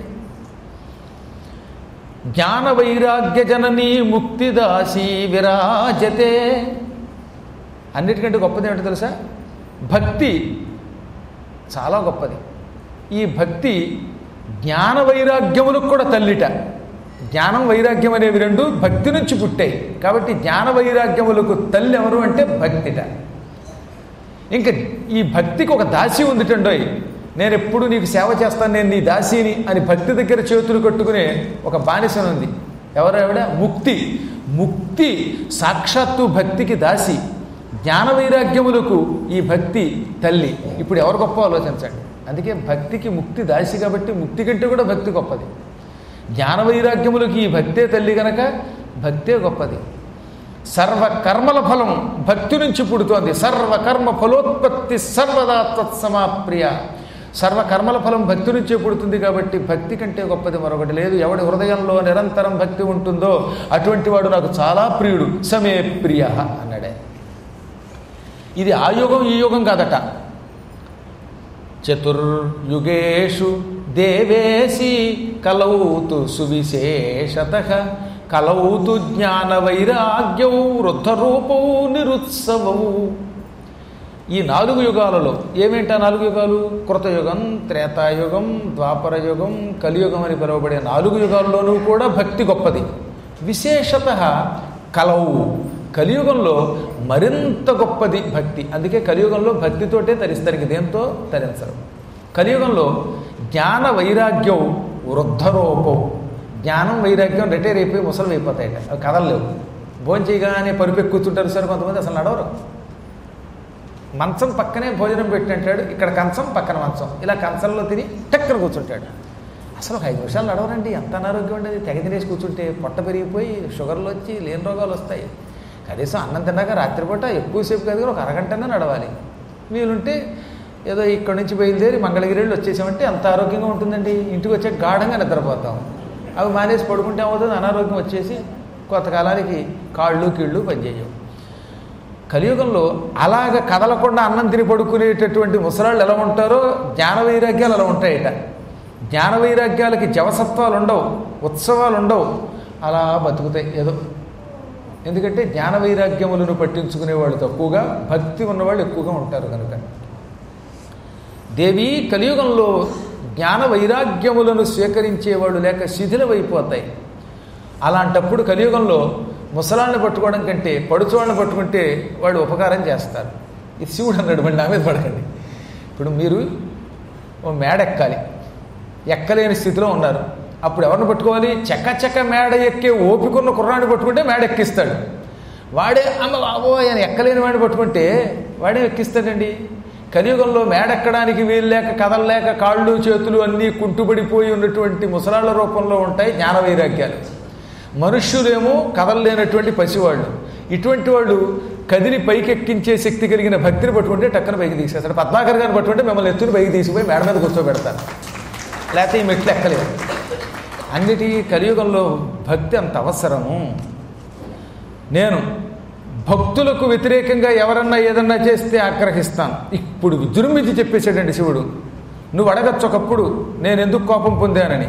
జ్ఞాన వైరాగ్య జననీ ముక్తిదాసి విరాజతే. అన్నిటికంటే గొప్పది ఏమిటో తెలుసా? భక్తి చాలా గొప్పది. ఈ భక్తి జ్ఞాన వైరాగ్యములకు కూడా తల్లిట. జ్ఞానం వైరాగ్యం అనేవి రెండు భక్తి నుంచి పుట్టాయి. కాబట్టి జ్ఞాన వైరాగ్యములకు తల్లి ఎవరు అంటే భక్తిట. ఇంకా ఈ భక్తికి ఒక దాసి ఉందిటండోయ్. నేను ఎప్పుడు నీకు సేవ చేస్తాను, నేను నీ దాసిని అని భక్తి దగ్గర చేతులు కట్టుకునే ఒక బానిసను ఉంది. ఎవరు ఆవిడ? ముక్తి. ముక్తి సాక్షాత్తు భక్తికి దాసి. జ్ఞాన వైరాగ్యములకు ఈ భక్తి తల్లి. ఇప్పుడు ఎవరు గొప్ప ఆలోచించండి. అందుకే భక్తికి ముక్తి దాసి కాబట్టి ముక్తి కంటే కూడా భక్తి గొప్పది. జ్ఞాన వైరాగ్యములకు ఈ భక్తే తల్లి గనక భక్తే గొప్పది. సర్వకర్మల ఫలం భక్తి నుంచి పుడుతోంది. సర్వకర్మ ఫలోత్పత్తి సర్వదా తత్సమాప్రియ. సర్వకర్మల ఫలం భక్తి నుంచే పుడుతుంది కాబట్టి భక్తి కంటే గొప్పది మరొకటి లేదు. ఎవడి హృదయంలో నిరంతరం భక్తి ఉంటుందో అటువంటి వాడు నాకు చాలా ప్రియుడు, సమే ప్రియ అన్నాడే. ఇది ఆ యుగం ఈ యుగం కాదట. చతుర్యుగేషు దేవేసి కలౌతు సువిశేషతః కలౌతు జ్ఞాన వైరాగ్యౌ వృద్ధరూపౌ నిరుత్సవౌ. ఈ 4 యుగాలలో ఏమేంటా 4 యుగాలు? కృతయుగం, త్రేతాయుగం, ద్వాపర యుగం, కలియుగం అని పిలువబడే 4 యుగాల్లోనూ కూడా భక్తి గొప్పది. విశేషతః కలవు, కలియుగంలో మరింత గొప్పది భక్తి. అందుకే కలియుగంలో భక్తితోటే తరిస్తారు, దేంతో తరించరు. కలియుగంలో జ్ఞాన వైరాగ్యం వృద్ధరూపం. జ్ఞానం వైరాగ్యం రిటైర్ అయిపోయి ముసలు అయిపోతాయట, అవి కదలలేవు. భోజనం చేయగానే పరుపెక్కి కూర్చుంటారు సార్ కొంతమంది, అసలు నడవరు. మంచం పక్కనే భోజనం పెట్టింటాడు, ఇక్కడ కంచం పక్కన మంచం, ఇలా కంచంలో తిని టక్కన కూర్చుంటాడు. అసలు ఒక 5 నిమిషాలు నడవరండి, ఎంత అనారోగ్యం ఉండేది. తెగ తినేసి కూర్చుంటే పొట్ట పెరిగిపోయి షుగర్లు వచ్చి లేని రోగాలు వస్తాయి. కనీసం అన్నం తిన్నాక రాత్రిపూట ఎక్కువసేపు కాదు కానీ ఒక అరగంటనే నడవాలి. వీలుంటే ఏదో ఇక్కడి నుంచి బయలుదేరి మంగళగిరిళ్ళు వచ్చేసామంటే అంత ఆరోగ్యంగా ఉంటుందండి. ఇంటికి వచ్చే గాఢంగా నిద్రపోతాం. అవి మానేసి పడుకుంటే ఏమవుతుంది, అనారోగ్యం వచ్చేసి కొంతకాలానికి కాళ్ళు కీళ్ళు పనిచేయవు. కలియుగంలో అలాగ కదలకుండా అన్నం తిని పడుకునేటటువంటి ముసలాళ్ళు ఎలా ఉంటారో జ్ఞాన వైరాగ్యాలు అలా ఉంటాయట. జ్ఞాన వైరాగ్యాలకి జవసత్వాలు ఉండవు, ఉత్సవాలు ఉండవు, అలా బతుకుతాయి ఏదో. ఎందుకంటే జ్ఞాన వైరాగ్యములను పట్టించుకునేవాళ్ళు తక్కువగా, భక్తి ఉన్నవాళ్ళు ఎక్కువగా ఉంటారు కనుక. దేవి కలియుగంలో జ్ఞాన వైరాగ్యములను స్వీకరించేవాళ్ళు లేక శిథిలమైపోతాయి. అలాంటప్పుడు కలియుగంలో ముసలాన్ని పట్టుకోవడం కంటే పడుచోళ్ళని పట్టుకుంటే వాడు ఉపకారం చేస్తారు. ఇది శివుడు అన్నాడు, మళ్ళీ నా మీద పడకండి. ఇప్పుడు మీరు ఓ మేడ ఎక్కాలి, ఎక్కలేని స్థితిలో ఉన్నారు. అప్పుడు ఎవరిని పట్టుకోవాలి? చెక్క మేడ ఎక్కే ఓపికన్న కుర్రాన్ని పట్టుకుంటే మేడ ఎక్కిస్తాడు. వాడే అమ్మ బాబో ఆయన ఎక్కలేని వాడిని పట్టుకుంటే వాడే ఎక్కిస్తాడండి. కలియుగంలో మేడ ఎక్కడానికి వీలు లేక కదలలేక కాళ్ళు చేతులు అన్నీ కుంటుబడిపోయి ఉన్నటువంటి ముసలాళ్ళ రూపంలో ఉంటాయి జ్ఞాన వైరాగ్యాలు. మనుష్యులేమో కదలలేనటువంటి పసివాళ్ళు. ఇటువంటి వాళ్ళు కదిలి పైకెక్కించే శక్తి కలిగిన భక్తిని పట్టుకుంటే టక్కన పైకి తీసేస్తాడు. పద్మాకర్ గారిని పట్టుకుంటే మిమ్మల్ని ఎత్తుని పైకి తీసిపోయి మేడ మీద కూర్చోబెడతారు, లేకపోతే ఈ మెట్లు ఎక్కలేవు. అన్నిటికీ కలియుగంలో భక్తి అంత అవసరము. నేను భక్తులకు వ్యతిరేకంగా ఎవరన్నా ఏదన్నా చేస్తే ఆగ్రహిస్తాను. ఇప్పుడు విజృంభించి చెప్పేశాడండి శివుడు. నువ్వు అడగచ్చు ఒకప్పుడు నేను ఎందుకు కోపం పొందానని.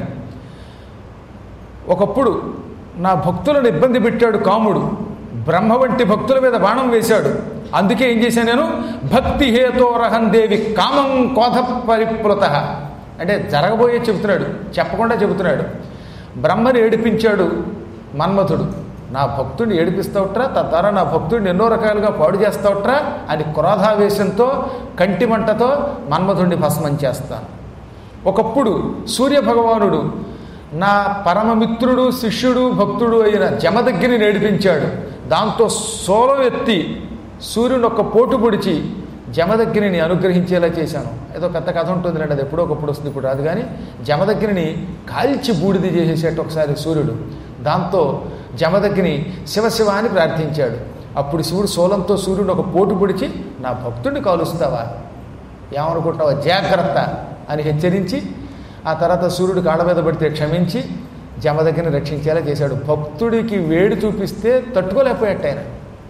ఒకప్పుడు నా భక్తులను ఇబ్బంది పెట్టాడు కాముడు, బ్రహ్మ వంటి భక్తుల మీద బాణం వేశాడు. అందుకే ఏం చేశాను నేను? భక్తి హేతోరహం దేవి కామం కోధ పరిప్లుత. అంటే జరగబోయే చెబుతున్నాడు, చెప్పకుండా చెబుతున్నాడు. బ్రహ్మని ఏడిపించాడు మన్మథుడు. నా భక్తుడిని ఏడిపిస్తావుట్రా, తద్వారా నా భక్తుడిని ఎన్నో రకాలుగా పాడు చేస్తావుట్రా అని క్రోధావేశంతో కంటి మంటతో మన్మథుడిని భస్మం చేస్తాను. ఒకప్పుడు సూర్యభగవానుడు నా పరమమిత్రుడు శిష్యుడు భక్తుడు అయిన జమదగ్గిని నేడిపించాడు. దాంతో సోలం ఎత్తి సూర్యుని ఒక పోటు పొడిచి జమదగ్గిని అనుగ్రహించేలా చేశాను. ఏదో పెద్ద కథ ఉంటుంది రండి, అది ఎప్పుడో ఒకప్పుడు వస్తుంది, ఇప్పుడు రాదు. కానీ జమదగ్గిని కాల్చి బూడిది చేసేసేట ఒకసారి సూర్యుడు. దాంతో జమదగ్గిని శివశివ అని ప్రార్థించాడు. అప్పుడు శివుడు సోలంతో సూర్యుడు ఒక పోటు పొడిచి నా భక్తుడిని కాలుస్తావా, ఏమనుకుంటావా, జాగ్రత్త అని హెచ్చరించి ఆ తర్వాత సూర్యుడు కాళ్ళ మీద పడితే క్షమించి జమదగ్గిని రక్షించేలా చేశాడు. భక్తుడికి వేడి చూపిస్తే తట్టుకోలేకపోయాట ఆయన.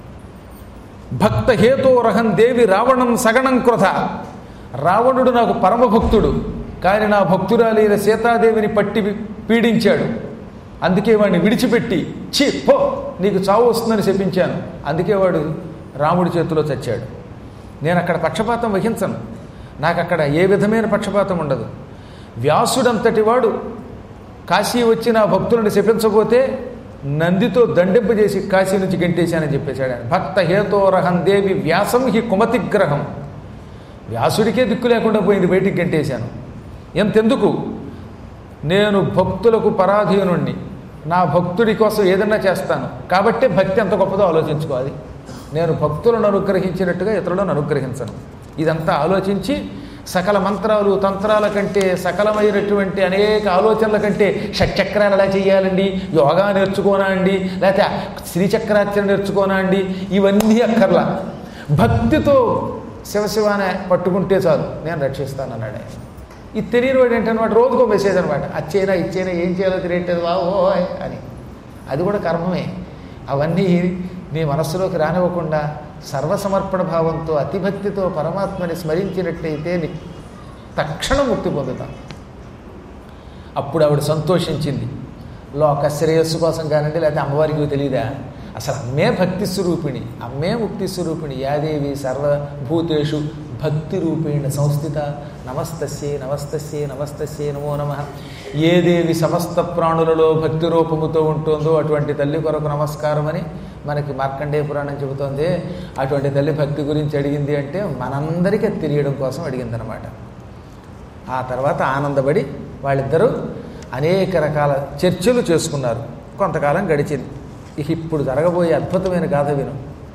భక్త హేతోరహం దేవి రావణం సగణం కృత. రావణుడు నాకు పరమభక్తుడు, కానీ నా భక్తురాలైన సీతాదేవిని పట్టి పీడించాడు. అందుకే వాడిని విడిచిపెట్టి ఛీ పో నీకు చావు వస్తుందని శపించాను. అందుకే వాడు రాముడి చేతిలో చచ్చాడు. నేను అక్కడ పక్షపాతం వహించను, నాకు అక్కడ ఏ విధమైన పక్షపాతం ఉండదు. వ్యాసుడంతటి వాడు కాశీ వచ్చి నా భక్తులను శపించబోతే నందితో దండింపజేసి కాశీ నుంచి గంటేశానని చెప్పేశాడు ఆయన. భక్త హేతోరహం దేవి వ్యాసం హి కుమతిగ్రహం. వ్యాసుడికే దిక్కు లేకుండా పోయింది, బయటికి గంటేశాను. ఎంతెందుకు, నేను భక్తులకు పరాధీనుణ్ణి, నా భక్తుడి కోసం ఏదన్నా చేస్తాను. కాబట్టి భక్తి ఎంత గొప్పదో ఆలోచించుకోవాలి. నేను భక్తులను అనుగ్రహించినట్టుగా ఇతరులను అనుగ్రహించను. ఇదంతా ఆలోచించి సకల మంత్రాలు తంత్రాల కంటే సకలమైనటువంటి అనేక ఆలోచనల కంటే షట్చక్రాలు ఎలా చేయాలండి, యోగా నేర్చుకోనా అండి, లేకపోతే శ్రీచక్రార్చన నేర్చుకోనా అండి, ఇవన్నీ అక్కర్లా. భక్తితో శివశివానే పట్టుకుంటే చాలు, నేను రక్షిస్తానన్నాడు ఆయన. ఇది తెలియని వాడు ఏంటనమాట రోజుకో మెసేజ్ అనమాట, అచ్చేనా ఇచ్చేనా ఏం చేయాలో తెలియట్లేదు ఓయ్ అని. అది కూడా కర్మమే. అవన్నీ నీ మనస్సులోకి రానివ్వకుండా సర్వసమర్పణ భావంతో అతిభక్తితో పరమాత్మని స్మరించినట్టయితే నీ తక్షణం ముక్తి పొందుతాం. అప్పుడు ఆవిడ సంతోషించింది. లోక శ్రేయస్సు కోసం కానండి, లేకపోతే అమ్మవారికి తెలియదా? అసలు అమ్మే భక్తి స్వరూపిణి, అమ్మే ముక్తి స్వరూపిణి. యాదేవి సర్వభూతేషు భక్తి రూపేణ సంస్థిత నమస్తస్యే నమస్తస్యే నమస్తస్యే నమో నమః. ఏ దేవి సమస్త ప్రాణులలో భక్తి రూపముతో ఉంటుందో అటువంటి తల్లి కొరకు నమస్కారం అని మనకి మార్కండేయ పురాణం చెబుతోంది. అటువంటి తల్లి భక్తి గురించి అడిగింది అంటే మనందరికీ తెలియడం కోసం అడిగిందనమాట. ఆ తర్వాత ఆనందపడి వాళ్ళిద్దరూ అనేక రకాల చర్చలు చేసుకున్నారు. కొంతకాలం గడిచింది. ఇప్పుడు జరగబోయే అద్భుతమైన గాథ విను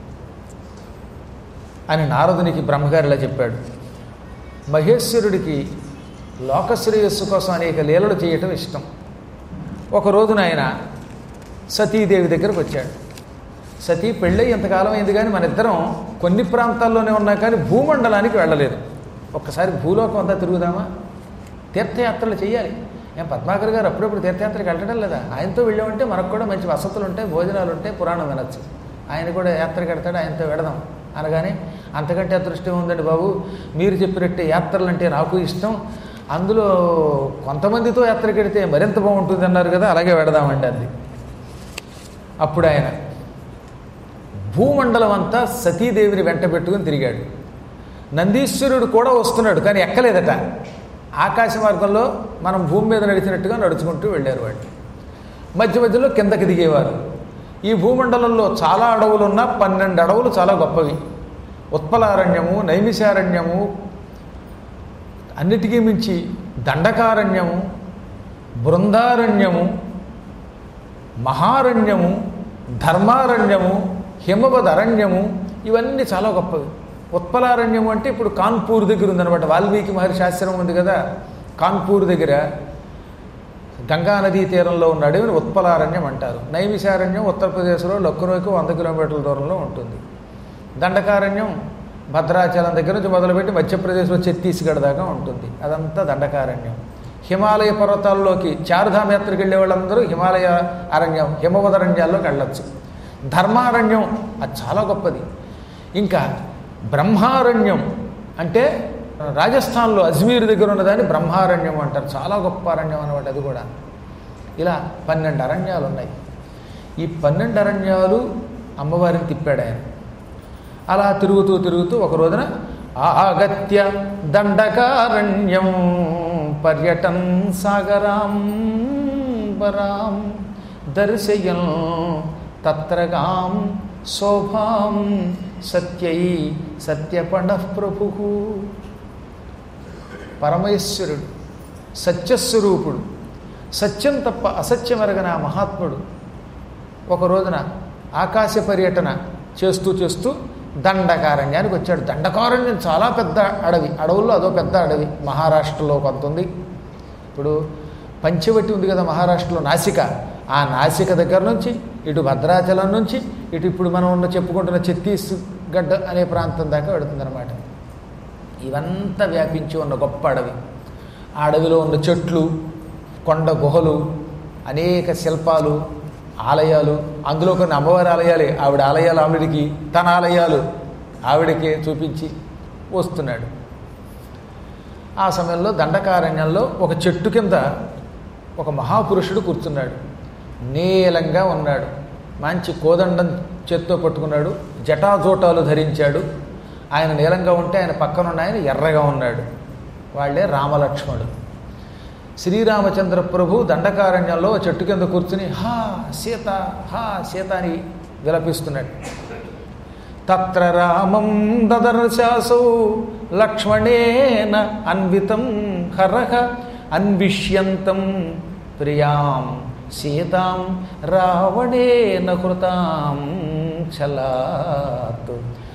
అని నారదునికి బ్రహ్మగారు ఇలా చెప్పాడు. మహేశ్వరుడికి లోకశ్రేయస్సు కోసం అనేక లీలలు చేయటం ఇష్టం. ఒక రోజున ఆయన సతీదేవి దగ్గరకు వచ్చాడు. సతీ పెళ్ళై ఎంతకాలం అయింది కానీ మన ఇద్దరం కొన్ని ప్రాంతాల్లోనే ఉన్నా కానీ భూమండలానికి వెళ్ళలేదు. ఒక్కసారి భూలోకం అంతా తిరుగుదామా? తీర్థయాత్రలు చేయాలి. ఏం పద్మాకర్ గారు అప్పుడప్పుడు తీర్థయాత్రకి వెళ్ళడం లేదా? ఆయనతో వెళ్ళామంటే మనకు కూడా మంచి వసతులు ఉంటాయి, భోజనాలు ఉంటాయి, పురాణం వినొచ్చు. ఆయన కూడా యాత్రకి వెడతాడు, ఆయనతో వెడదాం అనగానే అంతకంటే అదృష్టం ఉందండి బాబు, మీరు చెప్పినట్టే యాత్రలు అంటే నాకు ఇష్టం, అందులో కొంతమందితో యాత్రకి వెడితే మరింత బాగుంటుంది అన్నారు కదా, అలాగే వెడదామండి అంది. అప్పుడు ఆయన భూమండలం అంతా సతీదేవిని వెంట పెట్టుకుని తిరిగాడు. నందీశ్వరుడు కూడా వస్తున్నాడు కానీ ఎక్కలేదట. ఆకాశ మార్గంలో మనం భూమి మీద నడిచినట్టుగా నడుచుకుంటూ వెళ్ళారు వాళ్ళు. మధ్య మధ్యలో కిందకి దిగేవారు. ఈ భూమండలంలో చాలా అడవులు ఉన్నా 12 అడవులు చాలా గొప్పవి. ఉత్పలారణ్యము, నైమిషారణ్యము, అన్నిటికీ మించి దండకారణ్యము, బృందారణ్యము, మహారణ్యము, ధర్మారణ్యము, హిమవద్ అరణ్యము, ఇవన్నీ చాలా గొప్పవి. ఉత్పలారణ్యము అంటే ఇప్పుడు కాన్పూర్ దగ్గర ఉందన్నమాట. వాల్మీకి మహర్షి ఆశ్రమం ఉంది కదా, కాన్పూర్ దగ్గర గంగానదీ తీరంలో ఉన్న అడవిని ఉత్పలారణ్యం అంటారు. నైమిషారణ్యం ఉత్తరప్రదేశ్లో లక్కునోకి 100 కిలోమీటర్ల దూరంలో ఉంటుంది. దండకారణ్యం భద్రాచలం దగ్గర నుంచి మొదలుపెట్టి మధ్యప్రదేశ్లో ఛత్తీస్గఢ్ దాకా ఉంటుంది. అదంతా దండకారణ్యం. హిమాలయ పర్వతాల్లోకి చారుధామ యాత్రకు వెళ్ళే వాళ్ళందరూ హిమాలయ అరణ్యం, హిమవదరణ్యాల్లోకి వెళ్ళొచ్చు. ధర్మారణ్యం అది చాలా గొప్పది. ఇంకా బ్రహ్మారణ్యం అంటే రాజస్థాన్లో అజ్మీర్ దగ్గర ఉన్నదాన్ని బ్రహ్మారణ్యం అంటారు. చాలా గొప్ప అరణ్యం అనమాట అది కూడా. ఇలా 12 అరణ్యాలు ఉన్నాయి. ఈ 12 అరణ్యాలు అమ్మవారిని తిప్పాడు ఆయన. అలా తిరుగుతూ తిరుగుతూ ఒక రోజున ఆగత్య దండకారణ్యం పర్యటన్ సాగరాం వరాం దర్శయం తత్రగాం శోభాం సత్యై సత్యపండః ప్రభు. పరమేశ్వరుడు సత్యస్వరూపుడు, సత్యం తప్ప అసత్యం ఎరగన మహాత్ముడు ఒక రోజున ఆకాశ పర్యటన చేస్తూ చేస్తూ దండకారణ్యానికి వచ్చాడు. దండకారణ్యం చాలా పెద్ద అడవి, అడవుల్లో అదో పెద్ద అడవి. మహారాష్ట్రలో కొంత ఉంది. ఇప్పుడు పంచవటి ఉంది కదా మహారాష్ట్రలో, నాసిక, ఆ నాసిక దగ్గర నుంచి ఇటు భద్రాచలం నుంచి ఇటు ఇప్పుడు మనం చెప్పుకుంటున్న ఛత్తీస్గఢ్ అనే ప్రాంతం దాకా వెళుతుందన్నమాట. ఇవంతా వ్యాపించి ఉన్న గొప్ప అడవి. ఆ అడవిలో ఉన్న చెట్లు, కొండ గుహలు, అనేక శిల్పాలు, ఆలయాలు, అందులో కొన్ని అమ్మవారి ఆలయాలే. ఆవిడ ఆలయాలు ఆవిడికి, తన ఆలయాలు ఆవిడకే చూపించి వస్తున్నాడు. ఆ సమయంలో దండకారణ్యంలో ఒక చెట్టు కింద ఒక మహాపురుషుడు కూర్చున్నాడు. నీలంగా ఉన్నాడు, మంచి కోదండం చేత్తో పట్టుకున్నాడు, జటాజోటాలు ధరించాడు. ఆయన నీలంగా ఉంటే ఆయన పక్కనున్న ఆయన ఎర్రగా ఉన్నాడు. వాళ్ళే రామలక్ష్మణుడు. శ్రీరామచంద్ర ప్రభు దండకారణ్యంలో చెట్టు కింద కూర్చుని హా సీత, హా సీత అని విలపిస్తున్నాడు. తత్ర రామం దదర్శాసౌ లక్ష్మణేన అన్వితం హరహ అన్విష్యంతం ప్రియాం సీతాం రావణేన కృతాం ఛలాత్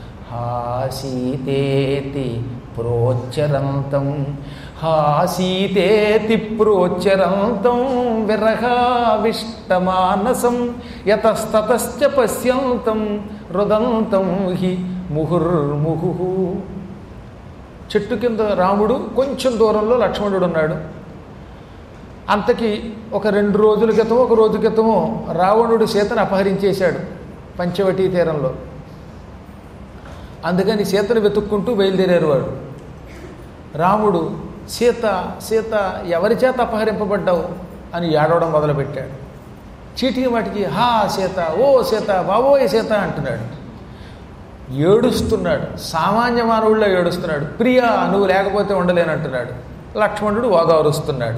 హాసీతేతి ప్రోచ్చరంతం హాసీతేతి ప్రోచ్చరంతం విరహావిష్టమానసం యతస్తతశ్చ పశ్యంతం రుదంతం హి ముహుర్ముహు. చెట్టు కింద రాముడు, కొంచెం దూరంలో లక్ష్మణుడు ఉన్నాడు. అంతకి ఒక 2 రోజుల క్రితమో, ఒక రోజు క్రితమో రావణుడు సీతను అపహరించేశాడు పంచవటీ తీరంలో. అందుకని సీతను వెతుక్కుంటూ బయలుదేరారు వాడు. రాముడు సీత సీత ఎవరి చేత అపహరింపబడ్డావు అని ఏడవడం మొదలుపెట్టాడు. చీటికి వాటికి హా సీత, ఓ సీత, బావోయ్ సీత అంటున్నాడు. ఏడుస్తున్నాడు, సామాన్య మానవుల్లో ఏడుస్తున్నాడు. ప్రియా నువ్వు లేకపోతే ఉండలేనంటున్నాడు. లక్ష్మణుడు ఓదారుస్తున్నాడు.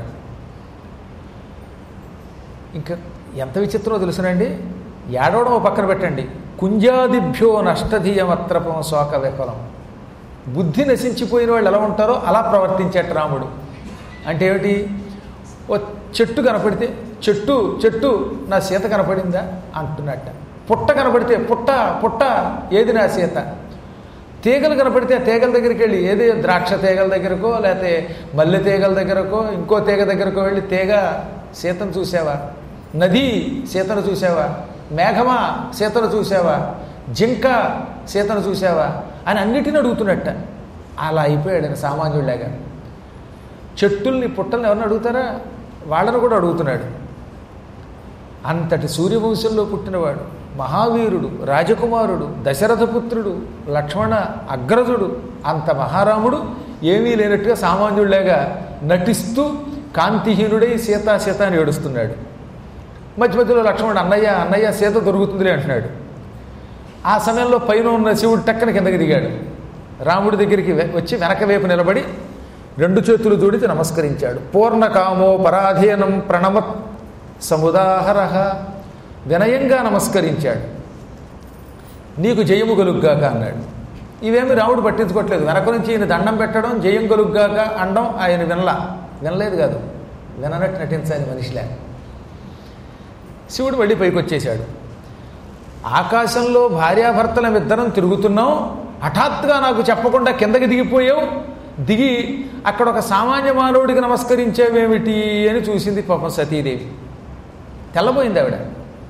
ఇంకా ఎంత విచిత్రమో తెలుసునండి. ఏడవడం ఓ పక్కన పెట్టండి. కుంజాదిభ్యో నష్టధీయమత్రపం శోక విఫలం. బుద్ధి నశించిపోయిన వాళ్ళు ఎలా ఉంటారో అలా ప్రవర్తించేట రాముడు. అంటే ఏమిటి? ఓ చెట్టు కనపడితే చెట్టు చెట్టు నా సీత కనపడిందా అంటున్నట్ట. పుట్ట కనపడితే పుట్ట పుట్ట ఏది నా సీత. తీగలు కనపడితే తీగల దగ్గరికి వెళ్ళి ఏది ద్రాక్ష తీగల దగ్గరకో లేకపోతే మల్లె తీగల దగ్గరకో ఇంకో తీగ దగ్గరకో వెళ్ళి తీగ సీతను చూసావా, నది సీతను చూసావా, మేఘమా సీతను చూసావా, జింక సీతను చూసావా అని అన్నిటిని అడుగుతున్నట్ట. అలా అయిపోయాడు ఆయన సామాన్యుడిలాగా. చెట్టుల్ని పుట్టల్ని ఎవరిని అడుగుతారా? వాళ్ళను కూడా అడుగుతున్నాడు. అంతటి సూర్యవంశంలో పుట్టినవాడు, మహావీరుడు, రాజకుమారుడు, దశరథపుత్రుడు, లక్ష్మణ అగ్రజుడు, అంత మహారాముడు ఏమీ లేనట్టుగా సామాన్యుడిలాగా నటిస్తూ కాంతిహీనుడై సీత సీత అని ఏడుస్తున్నాడు. మధ్య మధ్యలో లక్ష్మణుడు అన్నయ్య అన్నయ్య సీత దొరుకుతుందిలే అంటున్నాడు. ఆ సమయంలో పైన ఉన్న శివుడు టక్కన కిందకి దిగాడు. రాముడి దగ్గరికి వచ్చి వెనక వైపు నిలబడి 2 చేతులు జోడించి నమస్కరించాడు. పూర్ణకామో పరాధీనం ప్రణమత్ సముదాహర. వినయంగా నమస్కరించాడు. నీకు జయము గలుగ్గాక అన్నాడు. ఇవేమి రాముడు పట్టించుకోవట్లేదు. వెనక నుంచి ఈయన దండం పెట్టడం, జయం గలుగ్గాక అనడం ఆయన వినలేదు కాదు, విననట్టు నటించాలి మనిషిలే. శివుడు మళ్ళీ పైకి వచ్చేశాడు. ఆకాశంలో భార్యాభర్తలం ఇద్దరం తిరుగుతున్నాం, హఠాత్తుగా నాకు చెప్పకుండా కిందకి దిగిపోయావు, దిగి అక్కడ ఒక సామాన్య మానవుడికి నమస్కరించేవేమిటి అని చూసింది పాపం సతీదేవి. తెల్లబోయింది ఆవిడ.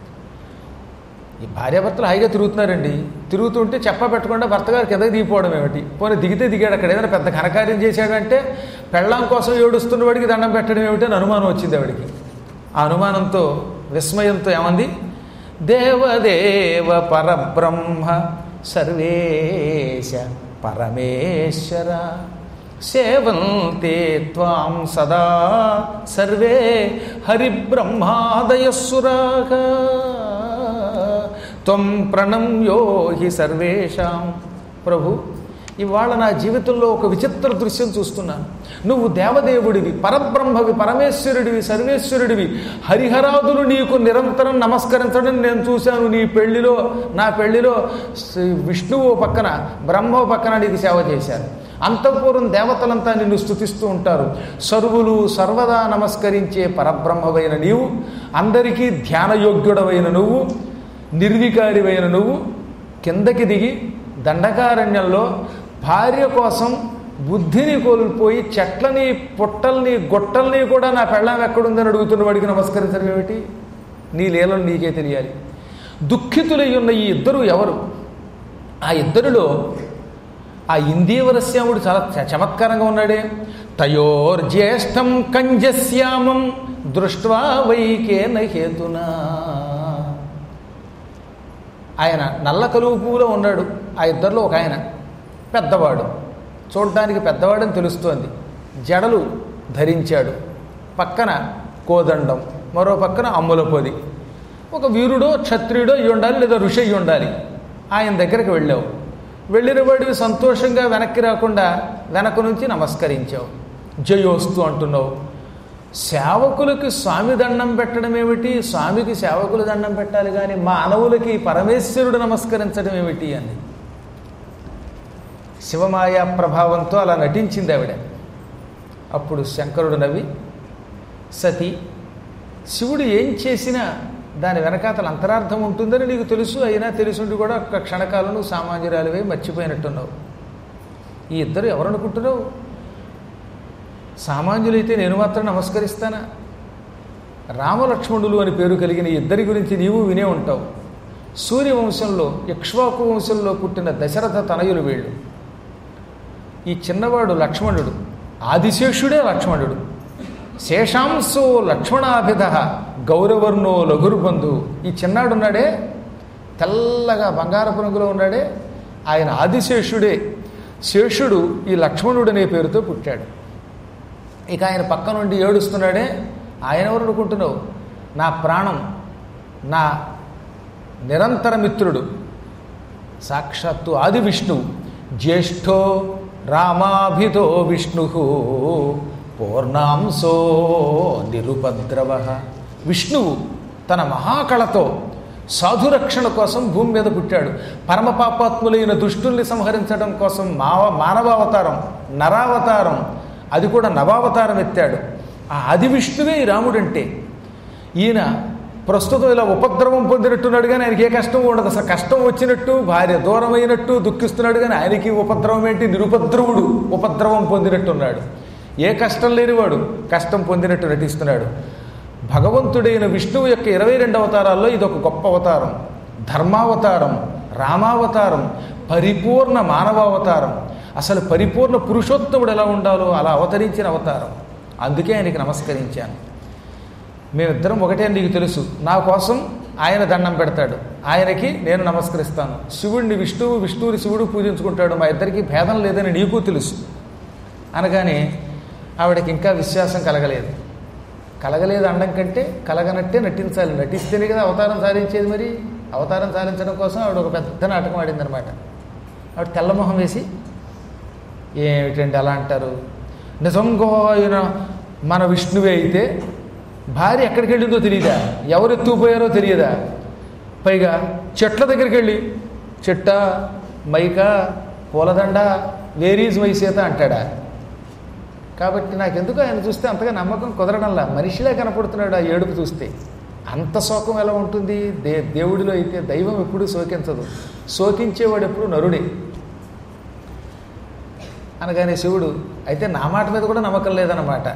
ఈ భార్యాభర్తలు హాయిగా తిరుగుతున్నారండి, తిరుగుతుంటే చెప్ప పెట్టకుండా భర్త గారు కిందకి దిగిపోవడం ఏమిటి? పోనీ దిగితే దిగాడు, అక్కడ ఏదైనా పెద్ద ఘనకార్యం చేశాడంటే పెళ్ళాం కోసం ఏడుస్తున్న వాడికి దండం పెట్టడం ఏమిటి అని అనుమానం వచ్చింది ఆవిడికి. ఆ అనుమానంతో విస్మయంతో ఏమంది? దేవదేవ పరబ్రహ్మ సర్వేశ పరమేశ్వర సేవంతే త్వాం సదా సర్వే హరిబ్రహ్మాదయస్సురాః త్వం ప్రణమ్యో హి సర్వేషాం. ప్రభు, ఇవాళ నా జీవితంలో ఒక విచిత్ర దృశ్యం చూస్తున్నాను. నువ్వు దేవదేవుడివి, పరబ్రహ్మవి, పరమేశ్వరుడివి, సర్వేశ్వరుడివి. హరిహరాదులు నీకు నిరంతరం నమస్కరించడం నేను చూశాను. నీ పెళ్లిలో, నా పెళ్లిలో విష్ణువు పక్కన బ్రహ్మ పక్కన నీకు సేవ చేశాను. అంతఃపురం దేవతలంతా నిన్ను స్తుతిస్తూ ఉంటారు. సర్వులు సర్వదా నమస్కరించే పరబ్రహ్మవైన నీవు, అందరికీ ధ్యానయోగ్యుడవైన నువ్వు, నిర్వికారివైన నువ్వు కిందకి దిగి దండకారణ్యంలో భార్య కోసం బుద్ధిని కోల్పోయి చెట్లని పుట్టల్ని గొట్టల్ని కూడా నా పెళ్ళాం ఎక్కడుందని అడుగుతున్న వాడికి నమస్కరించడం ఏమిటి? నీ లీలను నీకే తెలియాలి. దుఃఖితులై ఉన్న ఈ ఇద్దరు ఎవరు? ఆ ఇద్దరిలో ఆ ఇందీవరశ్యాముడు చాలా చమత్కారంగా ఉన్నాడే. తయోర్జ్యేష్టం కంజశ్యామం దృష్ట్వా వైకేన హేతునా. ఆయన నల్ల కలువు పువ్వులో ఉన్నాడు. ఆ ఇద్దరిలో ఒక ఆయన పెద్దవాడు, చూడడానికి పెద్దవాడని తెలుస్తోంది. జడలు ధరించాడు, పక్కన కోదండం, మరో పక్కన అమ్ముల పొది. ఒక వీరుడో క్షత్రియుడో అయి ఉండాలి, లేదా ఋషి అయి ఉండాలి. ఆయన దగ్గరికి వెళ్ళావు. వెళ్ళిన వాడివి సంతోషంగా వెనక్కి రాకుండా వెనక నుంచి నమస్కరించావు, జయోస్తు అంటున్నావు. సేవకులకి స్వామి దండం పెట్టడం ఏమిటి? స్వామికి సేవకులు దండం పెట్టాలి కానీ మానవులకి పరమేశ్వరుడు నమస్కరించడం ఏమిటి అని శివమాయా ప్రభావంతో అలా నటించింది ఆవిడ. అప్పుడు శంకరుడు నవ్వి, సతీ, శివుడు ఏం చేసినా దాని వెనకాతల అంతరార్థం ఉంటుందని నీకు తెలుసు. అయినా తెలుసుండి కూడా ఒక్క క్షణకాలను సామాన్యురాలివై మర్చిపోయినట్టున్నావు. ఈ ఇద్దరు ఎవరనుకుంటున్నావు? సామాన్యులైతే నేను మాత్రం నమస్కరిస్తానా? రామలక్ష్మణులు అని పేరు కలిగిన ఇద్దరి గురించి నీవు వినే ఉంటావు. సూర్యవంశంలో ఇక్ష్వాకు వంశంలో పుట్టిన దశరథ తనయులు వీళ్ళు. ఈ చిన్నవాడు లక్ష్మణుడు, ఆదిశేషుడే లక్ష్మణుడు. శేషాంశో లక్ష్మణాభిధ గౌరవర్ణో లఘుర్బంధు. ఈ చిన్నాడున్నాడే, తెల్లగా బంగారపు రంగులో ఉన్నాడే, ఆయన ఆదిశేషుడే. శేషుడు ఈ లక్ష్మణుడు అనే పేరుతో పుట్టాడు. ఇక ఆయన పక్క నుండి ఏడుస్తున్నాడే, ఆయన ఎవరు అనుకుంటున్నావు? నా ప్రాణం, నా నిరంతర మిత్రుడు, సాక్షాత్తు ఆది విష్ణువు. జ్యేష్ఠో రామాభితో విష్ణు పూర్ణాంశో నిరుపద్రవ. విష్ణువు తన మహాకళతో సాధురక్షణ కోసం భూమి మీద పుట్టాడు. పరమపాపాత్ములైన దుష్టుల్ని సంహరించడం కోసం మానవావతారం, నరావతారం, అది కూడా నవావతారం ఎత్తాడు. ఆ ఆది విష్ణువే ఈ రాముడంటే. ఈయన ప్రస్తుతం ఇలా ఉపద్రవం పొందినట్టున్నాడు, కానీ ఆయనకి ఏ కష్టం ఉండదు. అసలు కష్టం వచ్చినట్టు, భార్య దూరమైనట్టు దుఃఖిస్తున్నాడు, కానీ ఆయనకి ఉపద్రవం ఏంటి? నిరుపద్రవుడు ఉపద్రవం పొందినట్టున్నాడు. ఏ కష్టం లేనివాడు కష్టం పొందినట్టు నటిస్తున్నాడు. భగవంతుడైన విష్ణువు యొక్క 22 అవతారాల్లో ఇదొక గొప్ప అవతారం. ధర్మావతారం, రామావతారం, పరిపూర్ణ మానవావతారం. అసలు పరిపూర్ణ పురుషోత్తముడు ఎలా ఉండాలో అలా అవతరించిన అవతారం. అందుకే ఆయనకి నమస్కరించాను. మేమిద్దరం ఒకటే నీకు తెలుసు. నా కోసం ఆయన దండం పెడతాడు, ఆయనకి నేను నమస్కరిస్తాను. శివుడిని విష్ణువు, విష్ణువుని శివుడు పూజించుకుంటాడు. మా ఇద్దరికి భేదం లేదని నీకు తెలుసు అనగానే ఆవిడకి ఇంకా విశ్వాసం కలగలేదు. కలగలేదు అనడం కంటే కలగనట్టే నటించాలి. నటిస్తేనే కదా అవతారం సాధించేది. మరి అవతారం సాధించడం కోసం ఆవిడ ఒక పెద్ద నాటకం ఆడిందనమాట. ఆవిడ తెల్లమొహం వేసి, ఏమిటండి అలా అంటారు? నిజంగా ఆయన మన విష్ణువే అయితే భార్య ఎక్కడికి వెళ్ళిందో తెలియదా? ఎవరు ఎత్తుకుపోయారో తెలియదా? పైగా చెట్ల దగ్గరికి వెళ్ళి చెట్ట, మైక, పూలదండ, వేరీజ్ మై సీత అంటాడా? కాబట్టి నాకెందుకు ఆయన చూస్తే అంతగా నమ్మకం కుదరడంలా. మనిషిలా కనపడుతున్నాడు ఆ ఏడుపు చూస్తే. అంత శోకం ఎలా ఉంటుంది? దేవుడిలో అయితే దైవం ఎప్పుడూ శోకించదు, శోకించేవాడు ఎప్పుడు నరుడే. అనగానే శివుడు, అయితే నా మాట మీద కూడా నమ్మకం లేదన్నమాట.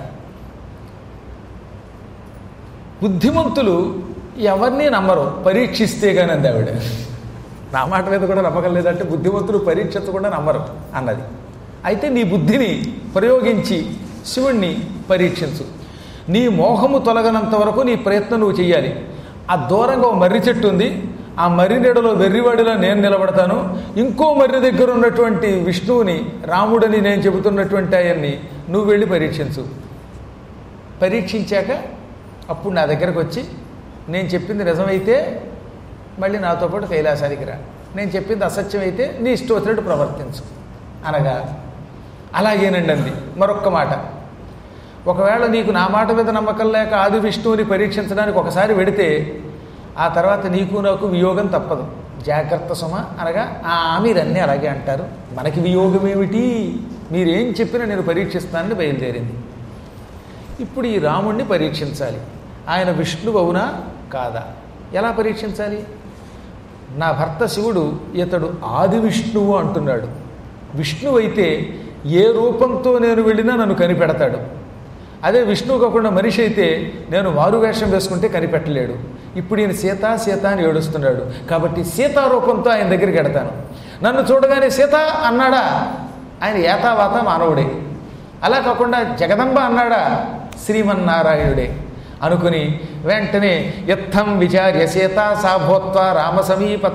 బుద్ధిమంతులు ఎవరిని నమ్మరు, పరీక్షిస్తే కానీ అంది ఆవిడ. నా మాట మీద కూడా నమ్మకం లేదంటే బుద్ధిమంతులు పరీక్షించకుండా నమ్మరు అన్నది. అయితే నీ బుద్ధిని ప్రయోగించి శివుణ్ణి పరీక్షించు. నీ మోహము తొలగనంత వరకు నీ ప్రయత్నం నువ్వు చెయ్యాలి. ఆ దూరంగా ఓ మర్రి చెట్టు ఉంది, ఆ మర్రి నీడలో వెర్రివాడిలో నేను నిలబడతాను. ఇంకో మర్రి దగ్గర ఉన్నటువంటి విష్ణువుని, రాముడని నేను చెబుతున్నటువంటి ఆయన్ని నువ్వు వెళ్ళి పరీక్షించు. పరీక్షించాక అప్పుడు నా దగ్గరకు వచ్చి నేను చెప్పింది నిజమైతే మళ్ళీ నాతో పాటు కైలాసానికి రా, నేను చెప్పింది అసత్యం అయితే నీ ఇష్టం వచ్చినట్టు ప్రవర్తించు అనగా, అలాగేనండి అంది. మరొక్క మాట, ఒకవేళ నీకు నా మాట మీద నమ్మకం లేక ఆది విష్ణువుని పరీక్షించడానికి ఒకసారి వెడితే ఆ తర్వాత నీకు నాకు వియోగం తప్పదు, జాగ్రత్త సుమ అనగా, మీరన్నీ అలాగే అంటారు, మనకి వియోగం ఏమిటి, మీరేం చెప్పినా నేను పరీక్షిస్తానని బయలుదేరింది. ఇప్పుడు ఈ రాముణ్ణి పరీక్షించాలి. ఆయన విష్ణువు అవునా కాదా? ఎలా పరీక్షించాలి? నా భర్త శివుడు ఇతడు ఆది విష్ణువు అంటున్నాడు. విష్ణువు అయితే ఏ రూపంతో నేను వెళ్ళినా నన్ను కనిపెడతాడు. అదే విష్ణువు కాకుండా మనిషి అయితే నేను మారువేషం వేసుకుంటే కనిపెట్టలేడు. ఇప్పుడు ఈయన సీత సీత అని ఏడుస్తున్నాడు కాబట్టి సీతారూపంతో ఆయన దగ్గరికి ఎడతాను. నన్ను చూడగానే సీత అన్నాడా, ఆయన ఏతావాత మానవుడే. అలా కాకుండా జగదంబ అన్నాడా, శ్రీమన్నారాయణుడే అనుకుని వెంటనే యత్థం విచార్య సీత సాభూత్వ రామ సమీపత.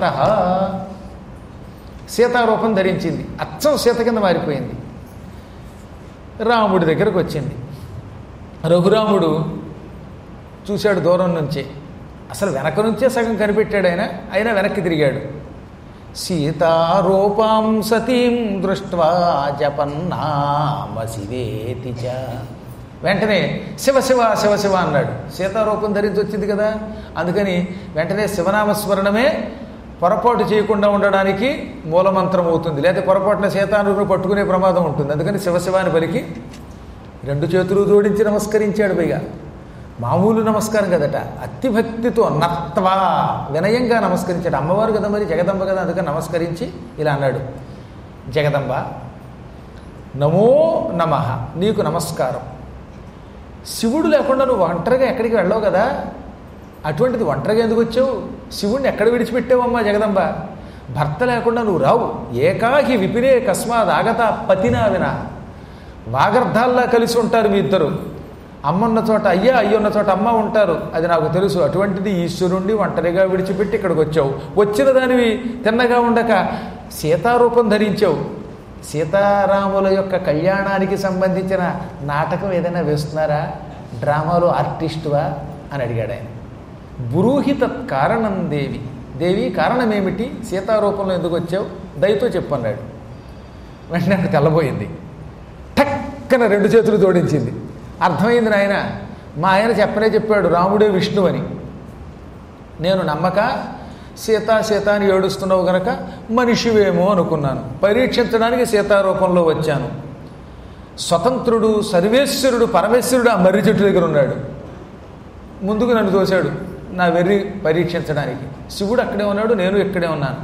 సీతారూపం ధరించింది, అచ్చం సీత కింద మారిపోయింది. రాముడి దగ్గరకు వచ్చింది. రఘురాముడు చూశాడు దూరం నుంచే, అసలు వెనక నుంచే సగం కనిపెట్టాడు ఆయన, అయినా వెనక్కి తిరిగాడు. సీతారూపాం సతీం దృష్ట్వా జపన్నామ శివేతి చ. వెంటనే శివ శివ శివ శివ అన్నాడు. సీతారూపం ధరించి వచ్చింది కదా, అందుకని వెంటనే శివనామస్మరణమే పొరపాటు చేయకుండా ఉండడానికి మూలమంత్రం అవుతుంది. లేకపోతే పొరపాటున సీతాను పట్టుకునే ప్రమాదం ఉంటుంది. అందుకని శివశివాని పలికి 2 చేతులు జోడించి నమస్కరించాడు. పైగా మామూలు నమస్కారం కదట, అతి భక్తితో నత్వా వినయంగా నమస్కరించాడు. అమ్మవారు కదా మరి, జగదంబ కదా, అందుకని నమస్కరించి ఇలా అన్నాడు, జగదంబ నమో నమః, నీకు నమస్కారం. శివుడు లేకుండా నువ్వు ఒంటరిగా ఎక్కడికి వెళ్ళావు కదా, అటువంటిది ఒంటరిగా ఎందుకు వచ్చావు? శివుడిని ఎక్కడ విడిచిపెట్టావమ్మా జగదంబ? భర్త లేకుండా నువ్వు రావు. ఏకాహి విపిరే కస్మాత్ ఆగత పతినా వినా. వాగర్ధాల్లా కలిసి ఉంటారు మీ ఇద్దరు. అమ్మన్న చోట అయ్యా, అయ్యున్న చోట అమ్మ ఉంటారు, అది నాకు తెలుసు. అటువంటిది ఈశ్వరుణ్ణి ఒంటరిగా విడిచిపెట్టి ఇక్కడికి వచ్చావు. వచ్చిన దానివి తిన్నగా ఉండక సీతారూపం ధరించావు. సీతారాముల యొక్క కళ్యాణానికి సంబంధించిన నాటకం ఏదైనా వేస్తున్నారా? డ్రామాలో ఆర్టిస్టువా అని అడిగాడు ఆయన. బ్రూహి తత్ కారణం దేవి. దేవి కారణమేమిటి, సీతారూపంలో ఎందుకు వచ్చావు, దయతో చెప్పన్నాడు. వెంటనే నాకు తెల్లబోయింది. టక్కన 2 చేతులు జోడించింది. అర్థమైంది నాయన, మా ఆయన చెప్పాడు రాముడే విష్ణువు అని. నేను నమ్మక సీత సీత అని ఏడుస్తున్నావు గనక మనిషివేమో అనుకున్నాను. పరీక్షించడానికి సీతారూపంలో వచ్చాను. స్వతంత్రుడు సర్వేశ్వరుడు పరమేశ్వరుడు ఆ మర్రి చెట్టు దగ్గర ఉన్నాడు. ముందుకు నన్ను తోశాడు నా వెర్రి పరీక్షించడానికి. శివుడు అక్కడే ఉన్నాడు, నేను ఇక్కడే ఉన్నాను.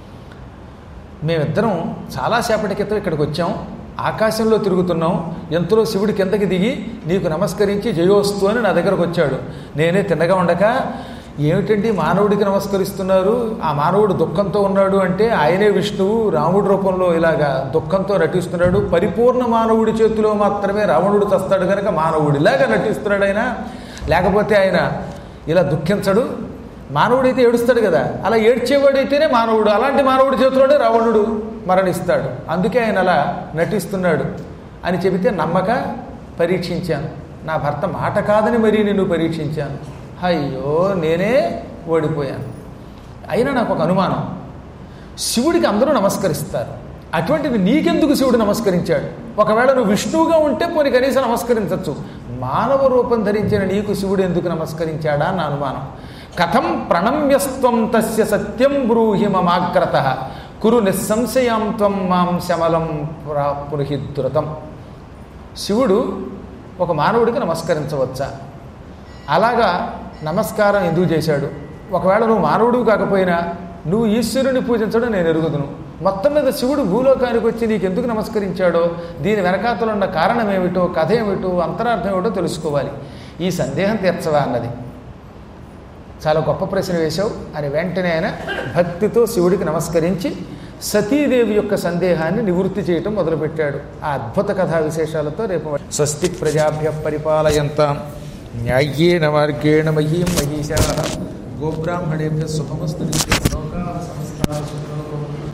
మేమిద్దరం చాలాసేపటి క్రితం ఇక్కడికి వచ్చాం. ఆకాశంలో తిరుగుతున్నాం. ఎంతలో శివుడి కిందకి దిగి నీకు నమస్కరించి జయోస్తు అని నా దగ్గరకు వచ్చాడు. నేనే తిన్నగా ఉండక, ఏమిటండి మానవుడికి నమస్కరిస్తున్నారు, ఆ మానవుడు దుఃఖంతో ఉన్నాడు అంటే ఆయనే విష్ణువు రాముడి రూపంలో ఇలాగా దుఃఖంతో నటిస్తున్నాడు. పరిపూర్ణ మానవుడి చేతిలో మాత్రమే రావణుడు చస్తాడు కనుక మానవుడిలాగా నటిస్తున్నాడు ఆయన. లేకపోతే ఆయన ఇలా దుఃఖించడు. మానవుడైతే ఏడుస్తాడు కదా, అలా ఏడ్చేవాడైతేనే మానవుడు. అలాంటి మానవుడి చేతిలోనే రావణుడు మరణిస్తాడు. అందుకే ఆయన అలా నటిస్తున్నాడు అని చెబితే నమ్మక పరీక్షించాను. నా భర్త మాట కాదని మరీ నిన్ను పరీక్షించాను. అయ్యో నేనే ఓడిపోయాను. అయినా నాకు ఒక అనుమానం, శివుడికి అందరూ నమస్కరిస్తారు, అటువంటిది నీకెందుకు శివుడు నమస్కరించాడు? ఒకవేళ నువ్వు విష్ణువుగా ఉంటే పోనీ కనీసం నమస్కరించవచ్చు. మానవ రూపం ధరించిన నీకు శివుడు ఎందుకు నమస్కరించాడా నా అనుమానం. కథం ప్రణమ్యస్త్వం తస్య సత్యం బ్రూహి మమాగ్రత కురు నిస్సంశయం త్వం మాం శమలం పురుహిద్రుతం. శివుడు ఒక మానవుడికి నమస్కరించవచ్చా? అలాగా నమస్కారం ఎందుకు చేశాడు? ఒకవేళ నువ్వు మానవుడు కాకపోయినా నువ్వు ఈశ్వరుని పూజించడం నేను ఎరుగుదును. మొత్తం మీద శివుడు భూలోకానికి వచ్చి నీకు ఎందుకు నమస్కరించాడో, దీని వెనకాతలు ఉన్న కారణం ఏమిటో, కథ ఏమిటో, అంతరార్థం ఏమిటో తెలుసుకోవాలి. ఈ సందేహం తీర్చవా అన్నది. చాలా గొప్ప ప్రశ్న వేశావు అని వెంటనే ఆయన భక్తితో శివుడికి నమస్కరించి సతీదేవి యొక్క సందేహాన్ని నివృత్తి చేయటం మొదలుపెట్టాడు. ఆ అద్భుత కథా విశేషాలతో రేపు స్వస్తి ప్రజాభ్య పరిపాలయంతాం న్యాయేన మార్గేణ మహీం మహీషాః గోబ్రాహ్మణేభ్యః శుభమస్తు నిత్యం లోకాః సమస్తాః సుఖినో